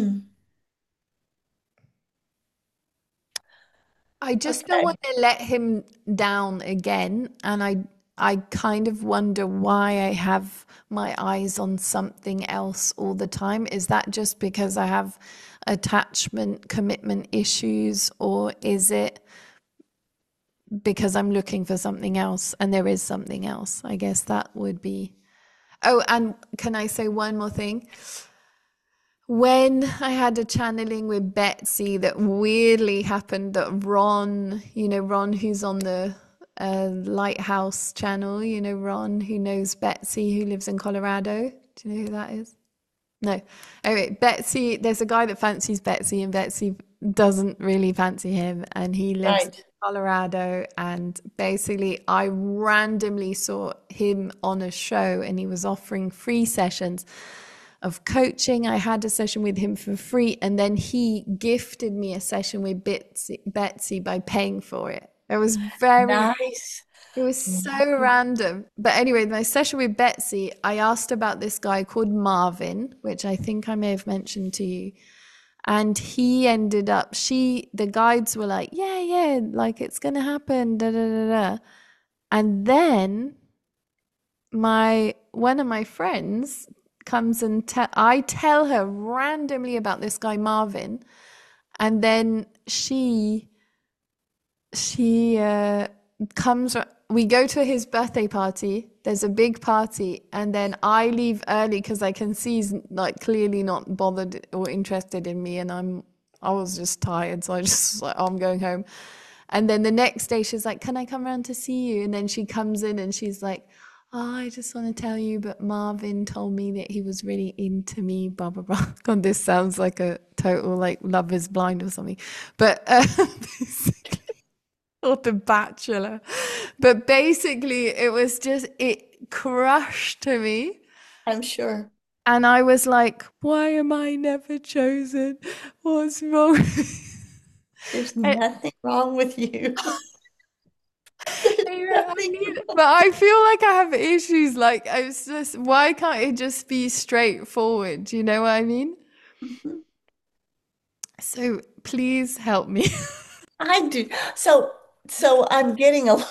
I just don't want okay. to let him down again, and I kind of wonder why I have my eyes on something else all the time. Is that just because I have attachment commitment issues, or is it because I'm looking for something else and there is something else? I guess that would be. Oh, and can I say one more thing? When I had a channeling with Betsy that weirdly happened, that Ron, Ron who's on the Lighthouse channel, Ron who knows Betsy who lives in Colorado. Do you know who that is? No. Anyway, Betsy, there's a guy that fancies Betsy, and Betsy doesn't really fancy him, and he lives in Right. Colorado. And basically, I randomly saw him on a show, and he was offering free sessions of coaching. I had a session with him for free, and then he gifted me a session with Betsy by paying for it. Nice. It was so Nice. random. But anyway, my session with Betsy, I asked about this guy called Marvin, which I think I may have mentioned to you. And he ended up, the guides were like, yeah, yeah, like it's going to happen, da, da, da, da. And then one of my friends comes and I tell her randomly about this guy, Marvin. And then she comes, we go to his birthday party. There's a big party, and then I leave early because I can see he's like clearly not bothered or interested in me, and I was just tired, so I just was like, oh, I'm going home. And then the next day she's like, can I come around to see you? And then she comes in and she's like, oh, I just want to tell you, but Marvin told me that he was really into me, blah blah blah. God, this sounds like a total like Love is Blind or something. But basically, or The Bachelor. But basically, it crushed me. I'm sure. And I was like, why am I never chosen? What's wrong? There's I, nothing wrong with you. I I need, but I feel like I have issues. Like, I was just, why can't it just be straightforward? You know what I mean? Mhm. So please help me. I do. So I'm getting a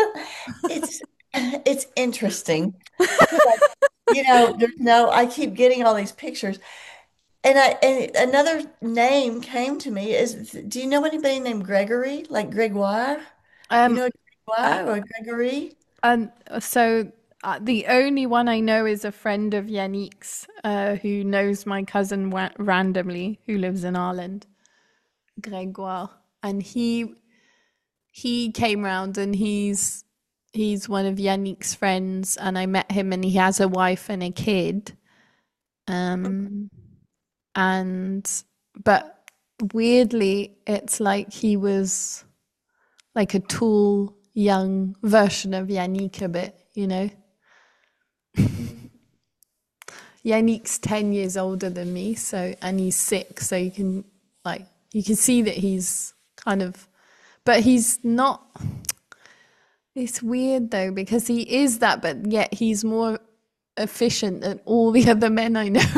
it's interesting because there's no I keep getting all these pictures. And another name came to me is, do you know anybody named Gregory? Like Gregoire? You Um, know uh, Gregoire or Gregory? and so the only one I know is a friend of Yannick's, who knows my cousin randomly, who lives in Ireland, Grégoire, and he came round and he's one of Yannick's friends, and I met him, and he has a wife and a kid. Um, and but weirdly, it's like he was like a tall, young version of Yannick a bit, you know? Yannick's 10 years older than me, so, and he's sick, so you can see that he's kind of, but he's not, it's weird though, because he is that, but yet he's more efficient than all the other men I know.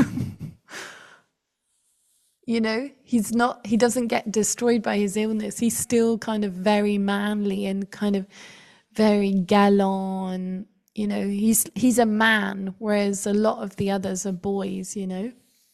You know, he doesn't get destroyed by his illness. He's still kind of very manly and kind of very gallant. You know, he's a man, whereas a lot of the others are boys, you know.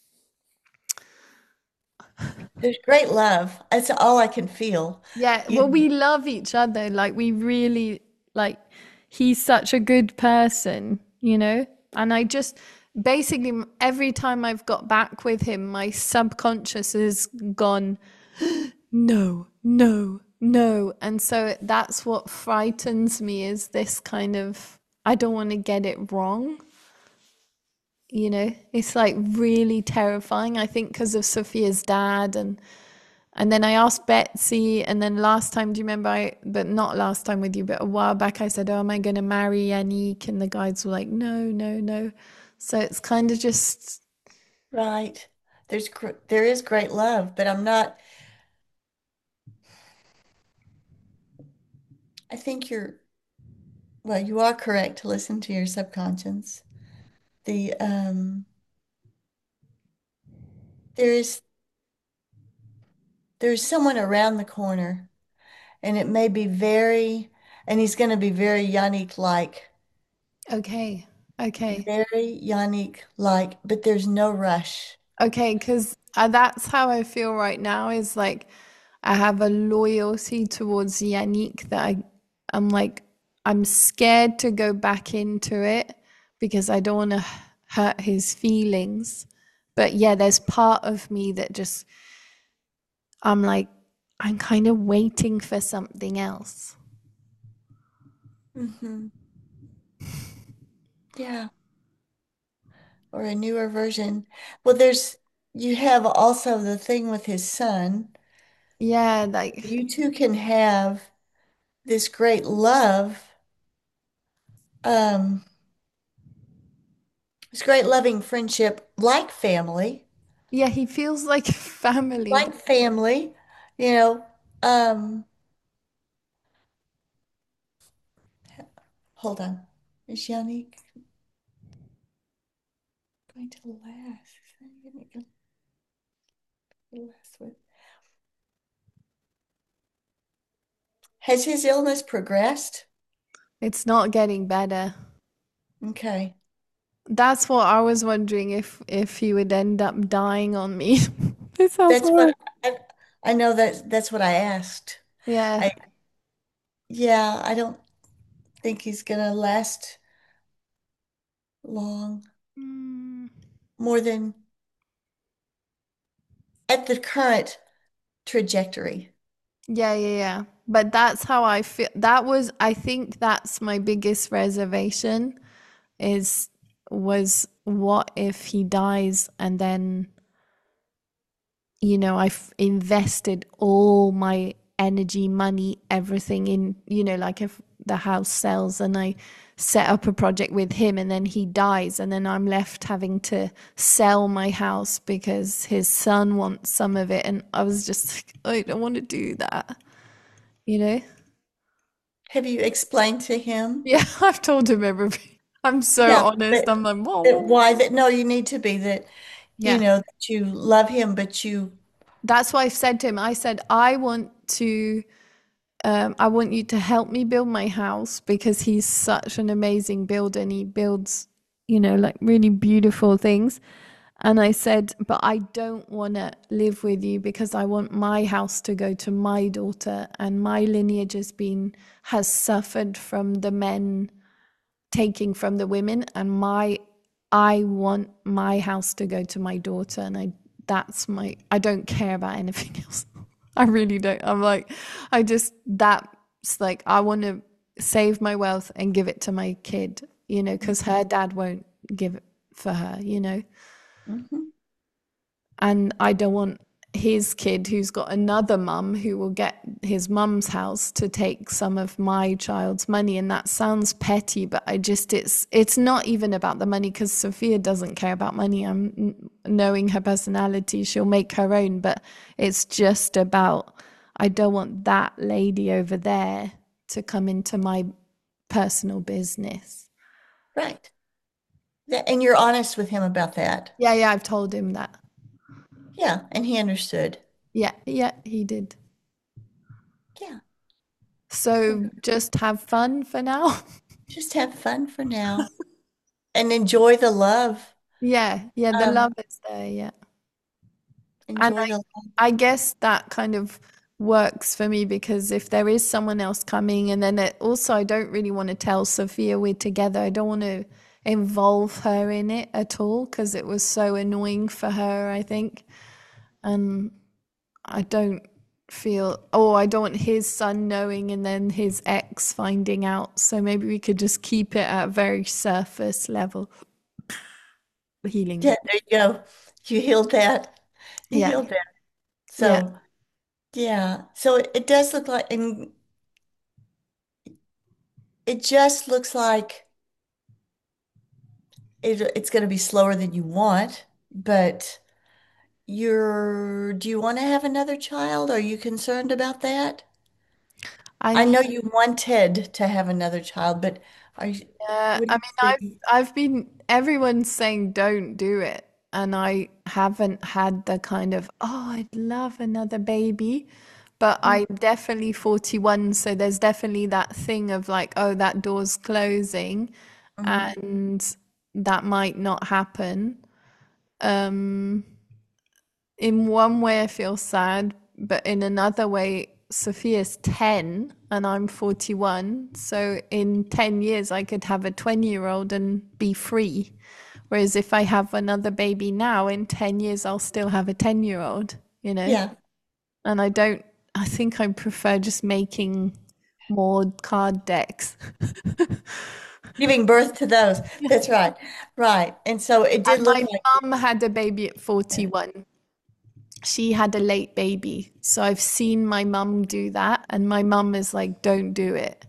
There's great love. That's all I can feel. Yeah, You well, we love each other. Like, we really, like, he's such a good person, you know? And I just, basically, every time I've got back with him, my subconscious has gone, no, no, no. And so that's what frightens me is this kind of, I don't want to get it wrong. You know, it's like really terrifying. I think because of Sophia's dad, and then I asked Betsy, and then last time, do you remember? But not last time with you, but a while back, I said, "Oh, am I going to marry Yannick?" And the guides were like, "No, no, no." So it's kind of just, right. There is great love, but I'm not. I think you are correct to listen to your subconscious. The there is there's someone around the corner, and it may be and he's going to be very Yannick-like, okay, okay, very Yannick-like, but there's no rush. okay, because that's how I feel right now. Is like I have a loyalty towards Yannick that I'm like, I'm scared to go back into it because I don't want to hurt his feelings. But yeah, there's part of me that just, I'm like, I'm kind of waiting for something else. Hmm. Yeah, or a newer version. Well, you have also the thing with his son. Yeah, like, You two can have this great love, um, this great loving friendship, yeah, he feels like family. like family, you know. Um, Hold on. Is Yannick going to last? Is Yannick going to last with? Has his illness progressed? It's not getting better. Okay. That's what I was wondering if he would end up dying on me. It sounds That's what horrible. I know that's what I asked. Yeah. I Yeah, I don't think he's gonna last long, Mm, more than at the current trajectory. yeah, yeah, yeah. But that's how I feel. That was, I think that's my biggest reservation is was what if he dies and then, you know, I've invested all my energy, money, everything in, you know, like if the house sells and I set up a project with him and then he dies and then I'm left having to sell my house because his son wants some of it. And I was just like, I don't want to do that, you know? Have you explained to him? Yeah, I've told him everything. I'm so Yeah, honest. I'm like, whoa, that whoa. why that no, you need to be that, Yeah. that you love him, but you, That's why I've said to him, I said, I want you to help me build my house because he's such an amazing builder and he builds, like really beautiful things. And I said, but I don't want to live with you because I want my house to go to my daughter and my lineage has suffered from the men taking from the women and I want my house to go to my daughter and I don't care about anything else. I really don't. I'm like, that's like, I want to save my wealth and give it to my kid, because her dad won't give it for her. Mhm. And I don't want his kid, who's got another mum, who will get his mum's house to take some of my child's money. And that sounds petty, but it's not even about the money because Sophia doesn't care about money. I'm knowing her personality, she'll make her own, but it's just about, I don't want that lady over there to come into my personal business. Right. And you're honest with him about that. Yeah, yeah, I've told him that. Yeah, and he understood. Yeah, yeah, he did. Yeah. So just have fun for now. Just have fun for now and enjoy the love. Yeah, yeah, the Um, love is there, yeah. And enjoy the love. I guess that kind of works for me because if there is someone else coming, and then also I don't really want to tell Sophia we're together. I don't want to involve her in it at all because it was so annoying for her, I think. And I don't I don't want his son knowing and then his ex finding out. So maybe we could just keep it at a very surface level healing. Yeah, there you go. You healed that. You Yeah, healed that. yeah. So, yeah. So it does look like, and it just looks like it's going to be slower than you want, but do you want to have another child? Are you concerned about that? I I mean, know you wanted to have another child, but what do I you mean, see? I've been everyone's saying don't do it, and I haven't had the kind of I'd love another baby, but I'm definitely 41, so there's definitely that thing of like, oh, that door's closing, Mhm. and that might not happen. Um, in one way, I feel sad, but in another way, Sophia's 10 and I'm 41. So in 10 years, I could have a 20-year-old and be free. Whereas if I have another baby now, in 10 years, I'll still have a 10-year-old. Yeah, And I think I prefer just making more card decks. giving birth to those. That's right. Right. And so it did And look my like, mum had a baby at 41. She had a late baby. So I've seen my mum do that, and my mum is like, don't do it.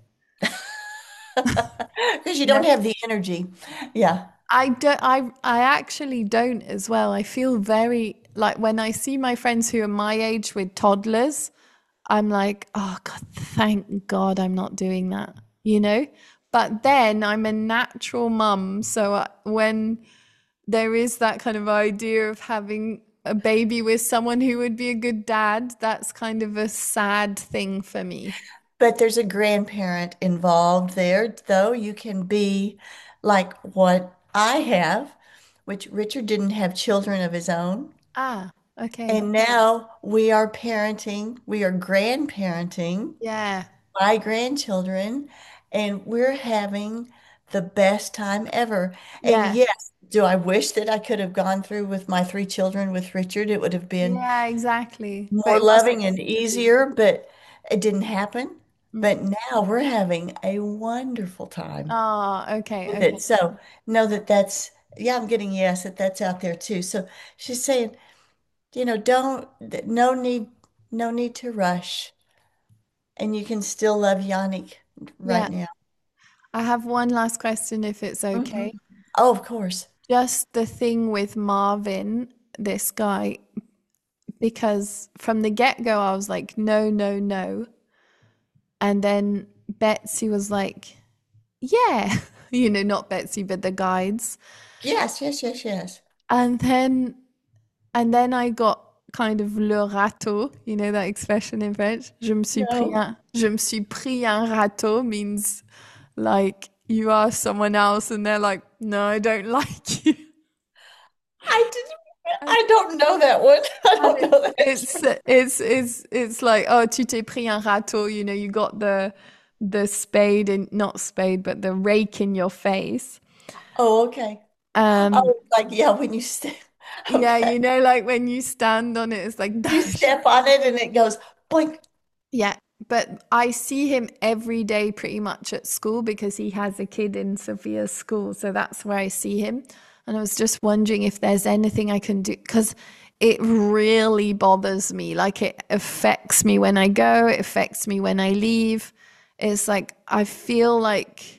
because you Yeah. don't have the energy. Yeah. I actually don't as well. I feel very like when I see my friends who are my age with toddlers, I'm like, oh God, thank God I'm not doing that. But then I'm a natural mum. So when there is that kind of idea of having a baby with someone who would be a good dad, that's kind of a sad thing for me. But there's a grandparent involved there, though. You can be like what I have, which Richard didn't have children of his own. Ah, okay. And now we are parenting, we are grandparenting Yeah. my grandchildren, and we're having the best time ever. And Yeah. yes, do I wish that I could have gone through with my three children with Richard? It would have been Yeah, exactly. But more it wasn't loving and meant to be. easier, but it didn't happen. Mm. But now we're having a wonderful time Oh, okay, with okay. it. So know that yeah, I'm getting yes, that's out there too. So she's saying, don't, no need to rush. And you can still love Yannick right Yeah. now. I have one last question if it's Mhm. okay. Oh, of course. Just the thing with Marvin, this guy, because from the get-go I was like, no, no, no. And then Betsy was like, yeah, not Betsy, but the guides. Yes, yes, yes, yes. And then I got kind of le râteau, that expression in French. No, Je me suis pris un râteau means like you are someone else and they're like, no, I don't like you. I didn't. And, I don't know that one. I and don't know that expression. it's like, oh, tu t'es pris un râteau, you got the spade in, not spade, but the rake in your face. Oh, okay. Um, Oh, like yeah, when you step. yeah, Okay, like when you stand on it, it's like, you step on it and it goes blink. yeah, but I see him every day pretty much at school because he has a kid in Sophia's school. So that's where I see him. And I was just wondering if there's anything I can do because it really bothers me. Like it affects me when I go, it affects me when I leave. It's like I feel like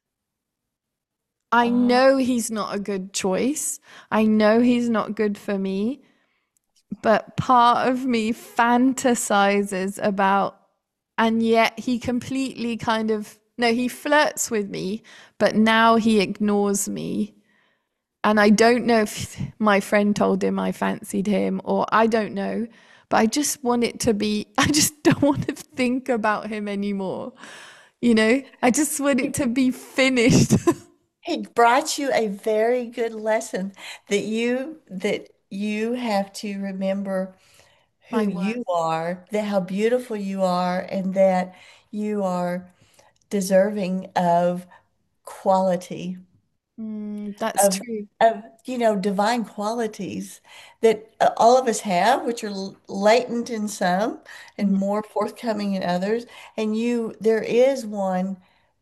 I Oh, know he's not a good choice. I know he's not good for me, but part of me fantasizes about, and yet he completely kind of, no, he flirts with me, but now he ignores me. And I don't know if my friend told him I fancied him or I don't know, but I just want it to be, I just don't want to think about him anymore. I just want it to be finished. he brought you a very good lesson that you have to remember who My you worth. are, that how beautiful you are, and that you are deserving of quality, That's of true. divine qualities that all of us have, which are latent in some and Mhm, more forthcoming in others. And there is one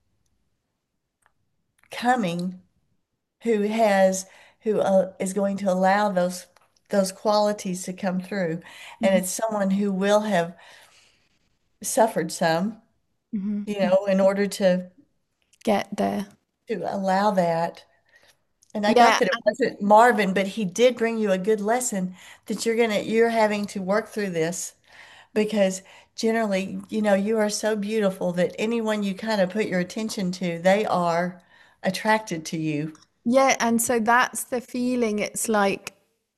coming who has who is going to allow those qualities to come through, and mhm, it's someone who will have suffered some, mhm. in order Get there. to allow that. And I got Yeah, that it wasn't Marvin, but he did bring you a good lesson that you're having to work through this because generally, you are so beautiful that anyone you kind of put your attention to, they are attracted to you. yeah, and so that's the feeling. It's like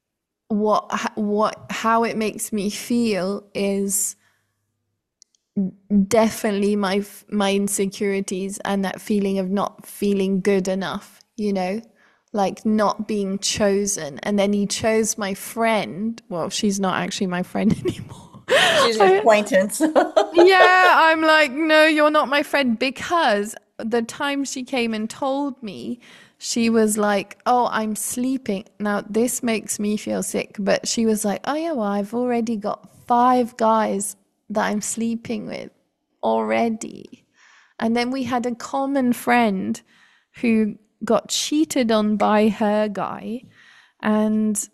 how it makes me feel is definitely my insecurities and that feeling of not feeling good enough, like not being chosen. And then he chose my friend. Well, she's not actually my friend anymore. She's an acquaintance. Yeah, I'm like, no, you're not my friend because the time she came and told me, she was like, oh, I'm sleeping. Now, this makes me feel sick, but she was like, oh, yeah, well, I've already got 5 guys that I'm sleeping with already. And then we had a common friend who got cheated on by her guy. And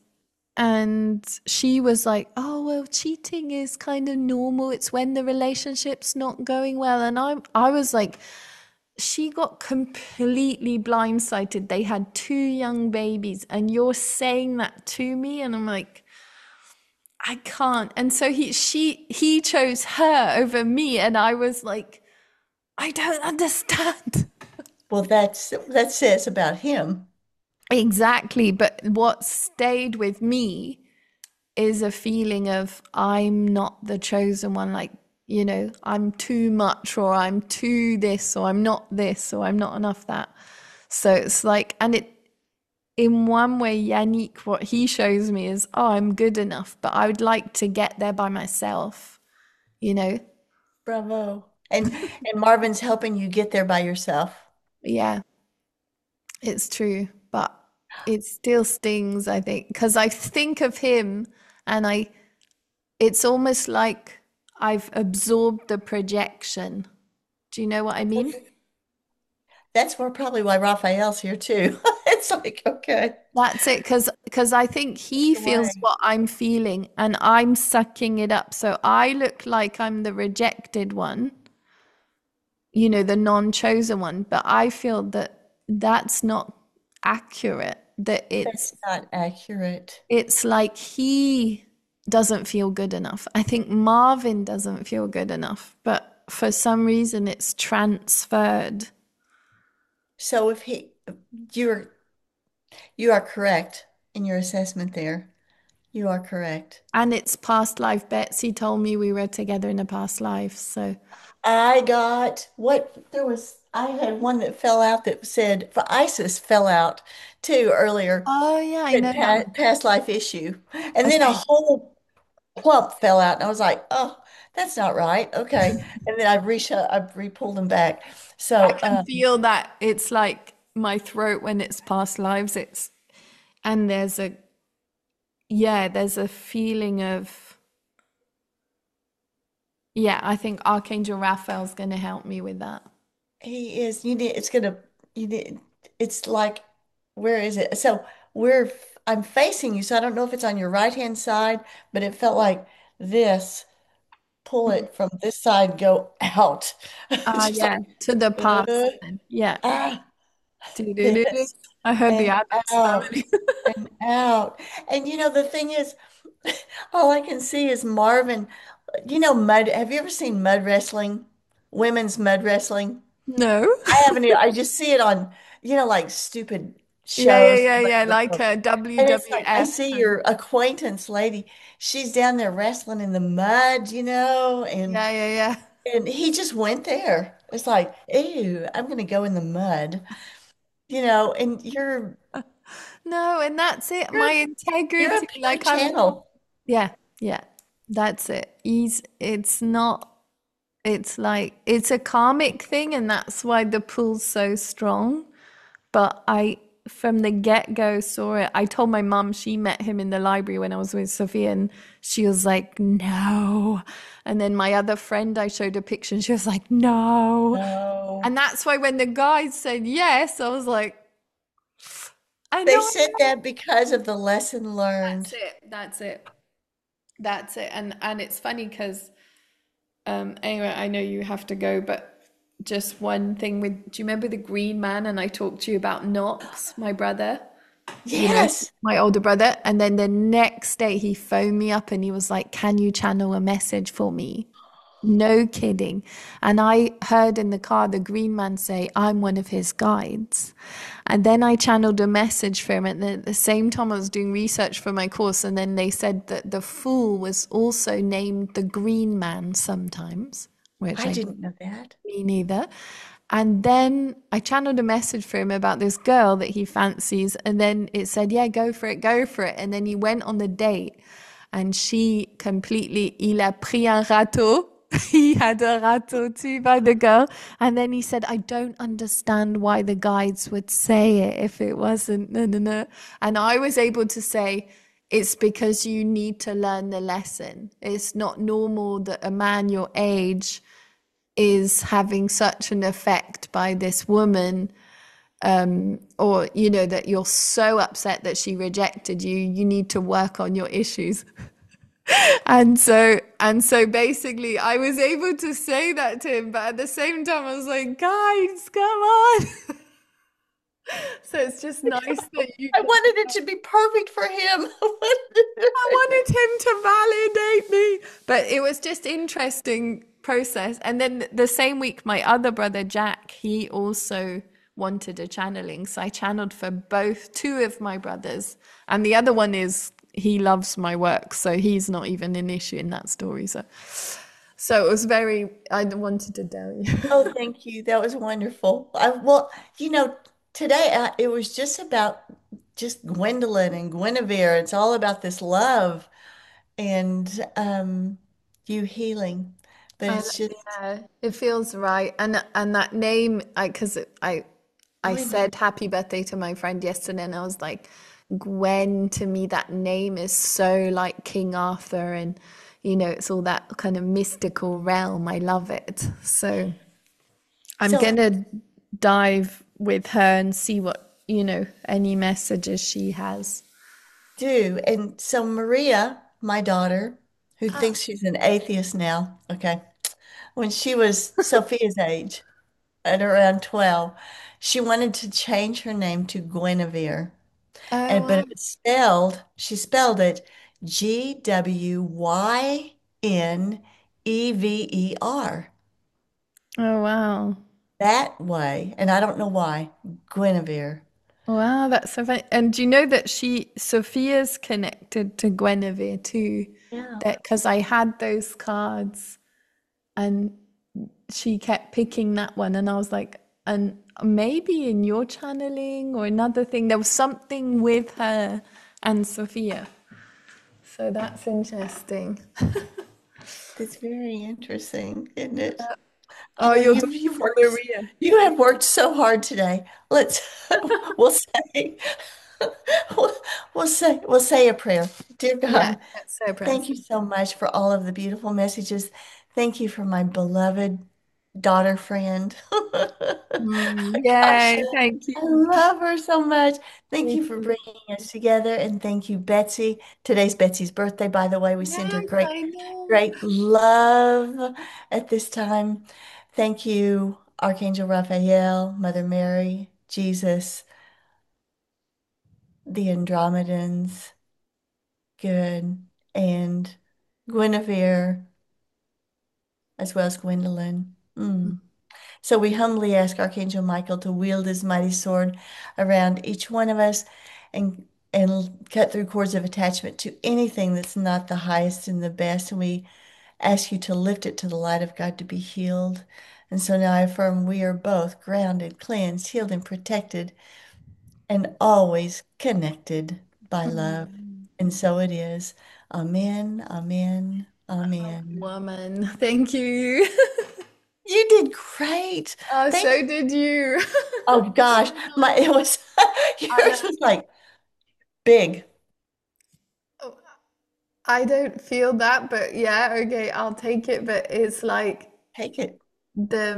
she was like, oh, well, cheating is kind of normal. It's when the relationship's not going well. And I was like, she got completely blindsided. They had 2 young babies, and you're saying that to me, and I'm like, I can't. And so he chose her over me, and I was like, I don't understand. Well, that says about him. Exactly. But what stayed with me is a feeling of I'm not the chosen one. Like, I'm too much, or I'm too this, or I'm not this, or I'm not enough that. So it's like, and in one way, Yannick, what he shows me is, oh, I'm good enough, but I would like to get there by myself, you know? Bravo. And Marvin's helping you get there by yourself. Yeah, it's true. But it still stings, I think, because I think of him and it's almost like I've absorbed the projection. Do you know what I mean? That's probably why Raphael's here too. It's like, okay, That's it, because I think he feels away. what I'm feeling and I'm sucking it up. So I look like I'm the rejected one, the non-chosen one, but I feel that that's not accurate. That That's not accurate. it's like he doesn't feel good enough. I think Marvin doesn't feel good enough, but for some reason it's transferred. So if you're you are correct in your assessment there. You are correct. And it's past life. Betsy told me we were together in a past life. So, I got what there was. I had one that fell out that said for ISIS fell out too earlier. oh yeah, I Said know that one. past life issue, and then a Okay. whole clump fell out, and I was like, oh, that's not right. Okay, and then I re-pulled them back. I So can feel that it's like my throat when it's past lives. And there's a feeling of, yeah, I think Archangel Raphael's going to help me with that. he is. You need. It's gonna. You need. It's like, where is it? So we're. I'm facing you, so I don't know if it's on your right hand side, but it felt like this. Pull Mm. it from this side, go out. Ah, Just yeah, to the like, past then. Yeah. ah, Do-do-do-do. this I heard the and Addams out family. and out. And the thing is, all I can see is Marvin. Mud. Have you ever seen mud wrestling? Women's mud wrestling? No. I haven't. I just see it on, like stupid Yeah, yeah, shows. yeah, yeah. Like a And it's like I WWF see kind of. your acquaintance lady. She's down there wrestling in the mud, and Yeah, yeah, yeah. And he just went there. It's like, ew, I'm gonna go in the mud, and No, and that's it. you're My you're a integrity, pure like I'm, channel. yeah, yeah, that's it. It's not, it's like, it's a karmic thing, and that's why the pull's so strong. But from the get-go, saw it. I told my mum she met him in the library when I was with Sophia, and she was like, no. And then my other friend, I showed a picture, and she was like, no. No. And that's why when the guys said yes, I was like, I They know. said that because of the lesson That's learned. it. That's it. That's it. And it's funny because anyway, I know you have to go, but just one thing with, do you remember the Green Man? And I talked to you about Knox, my brother, Yes. my older brother. And then the next day he phoned me up and he was like, can you channel a message for me? No kidding. And I heard in the car the Green Man say, I'm one of his guides. And then I channeled a message for him. And at the same time, I was doing research for my course. And then they said that the Fool was also named the Green Man sometimes, which I I didn't know that. me neither. And then I channeled a message for him about this girl that he fancies. And then it said, yeah, go for it, go for it. And then he went on the date and she completely, il a pris un râteau. He had a râteau too by the girl. And then he said, I don't understand why the guides would say it if it wasn't. No, no, no. And I was able to say, it's because you need to learn the lesson. It's not normal that a man your age is having such an effect by this woman, or that you're so upset that she rejected you. You need to work on your issues. And so basically I was able to say that to him, but at the same time I was like, guys, come on. So it's just nice that you I can, wanted it to be perfect for him. I wanted him to validate me. But it was just interesting process. And then the same week, my other brother, Jack, he also wanted a channeling. So I channeled for two of my brothers. And the other one is, he loves my work. So he's not even an issue in that story. So it was I wanted to tell you. Oh, thank you. That was wonderful. Well, today it was just about just Gwendolyn and Guinevere. It's all about this love and you healing. But And it's just, yeah, it feels right. And that name, I Gwyn. said happy birthday to my friend yesterday, and I was like, Gwen, to me, that name is so like King Arthur, and it's all that kind of mystical realm. I love it. So I'm So gonna dive with her and see what, any messages she has. do. And so Maria, my daughter, who thinks she's an atheist now, okay, when she was Sophia's age at around 12, she wanted to change her name to Guinevere. But Oh, she spelled it Gwynevere. Oh, wow. that way, and I don't know why, Guinevere. Wow, that's so funny. And do you know that Sophia's connected to Guinevere too? Yeah. That because I had those cards and she kept picking that one, and I was like, and maybe in your channeling or another thing, there was something with her and Sophia. So that's interesting. That's very interesting, isn't it? Oh, Oh, your you've daughter you've worked Maria. you have worked so hard today. Let's we'll say we'll, we'll say a prayer. Dear Yeah, God, that's so thank impressive. you so much for all of the beautiful messages. Thank you for my beloved daughter friend. Gosh, Yay, thank I you. love her so much. Thank Me you for too. bringing us together, and thank you, Betsy. Today's Betsy's birthday, by the way. We send her Yes, great, I know. great love at this time. Thank you, Archangel Raphael, Mother Mary, Jesus, the Andromedans, good, and Guinevere, as well as Gwendolyn. So we humbly ask Archangel Michael to wield his mighty sword around each one of us and cut through cords of attachment to anything that's not the highest and the best. And we ask you to lift it to the light of God to be healed. And so now I affirm we are both grounded, cleansed, healed, and protected, and always connected by love. Mm. And so it is. Amen, amen, amen. Woman, thank you. You did great. Oh, Thank so did you. Oh gosh, So my nice. it was I know. yours was like big. Oh, I don't feel that, but yeah, okay, I'll take it. But it's like Take it. the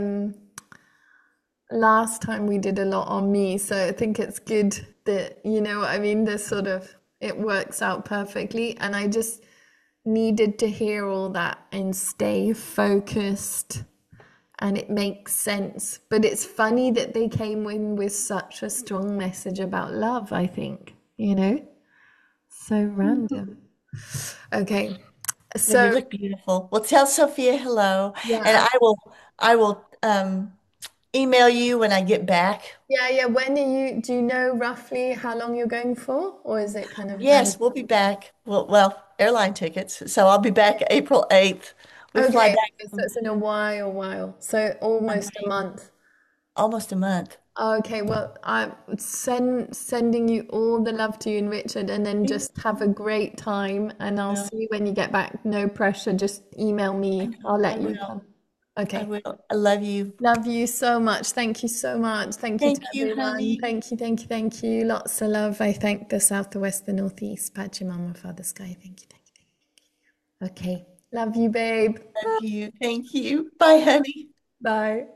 last time we did a lot on me, so I think it's good that, you know what I mean? This sort of it works out perfectly, and I just needed to hear all that and stay focused, and it makes sense. But it's funny that they came in with such a strong message about love, I think, you know? So random. Okay. Well, you So, look beautiful. Well, tell Sophia hello, and yeah, I will email you when I get back. yeah. When are you, do you know roughly how long you're going for? Or is it kind of random? Yes, we'll be back. Well, airline tickets. So I'll be back April 8th. We fly Okay, back so from it's in a while. So almost a month. almost a month. Okay, well, I'm sending you all the love to you and Richard, and then Thank just have a great time. And I'll you. see you when you get back. No pressure, just email me. I'll I let you will. come. I Okay. will. I love you. Love you so much. Thank you so much. Thank you to Thank you, everyone. honey. Thank you. Lots of love. I thank the South, the West, the Northeast, Pachamama, Father Sky. Thank you. Okay. Love you, babe. Love you. Thank you. Bye, honey. Bye.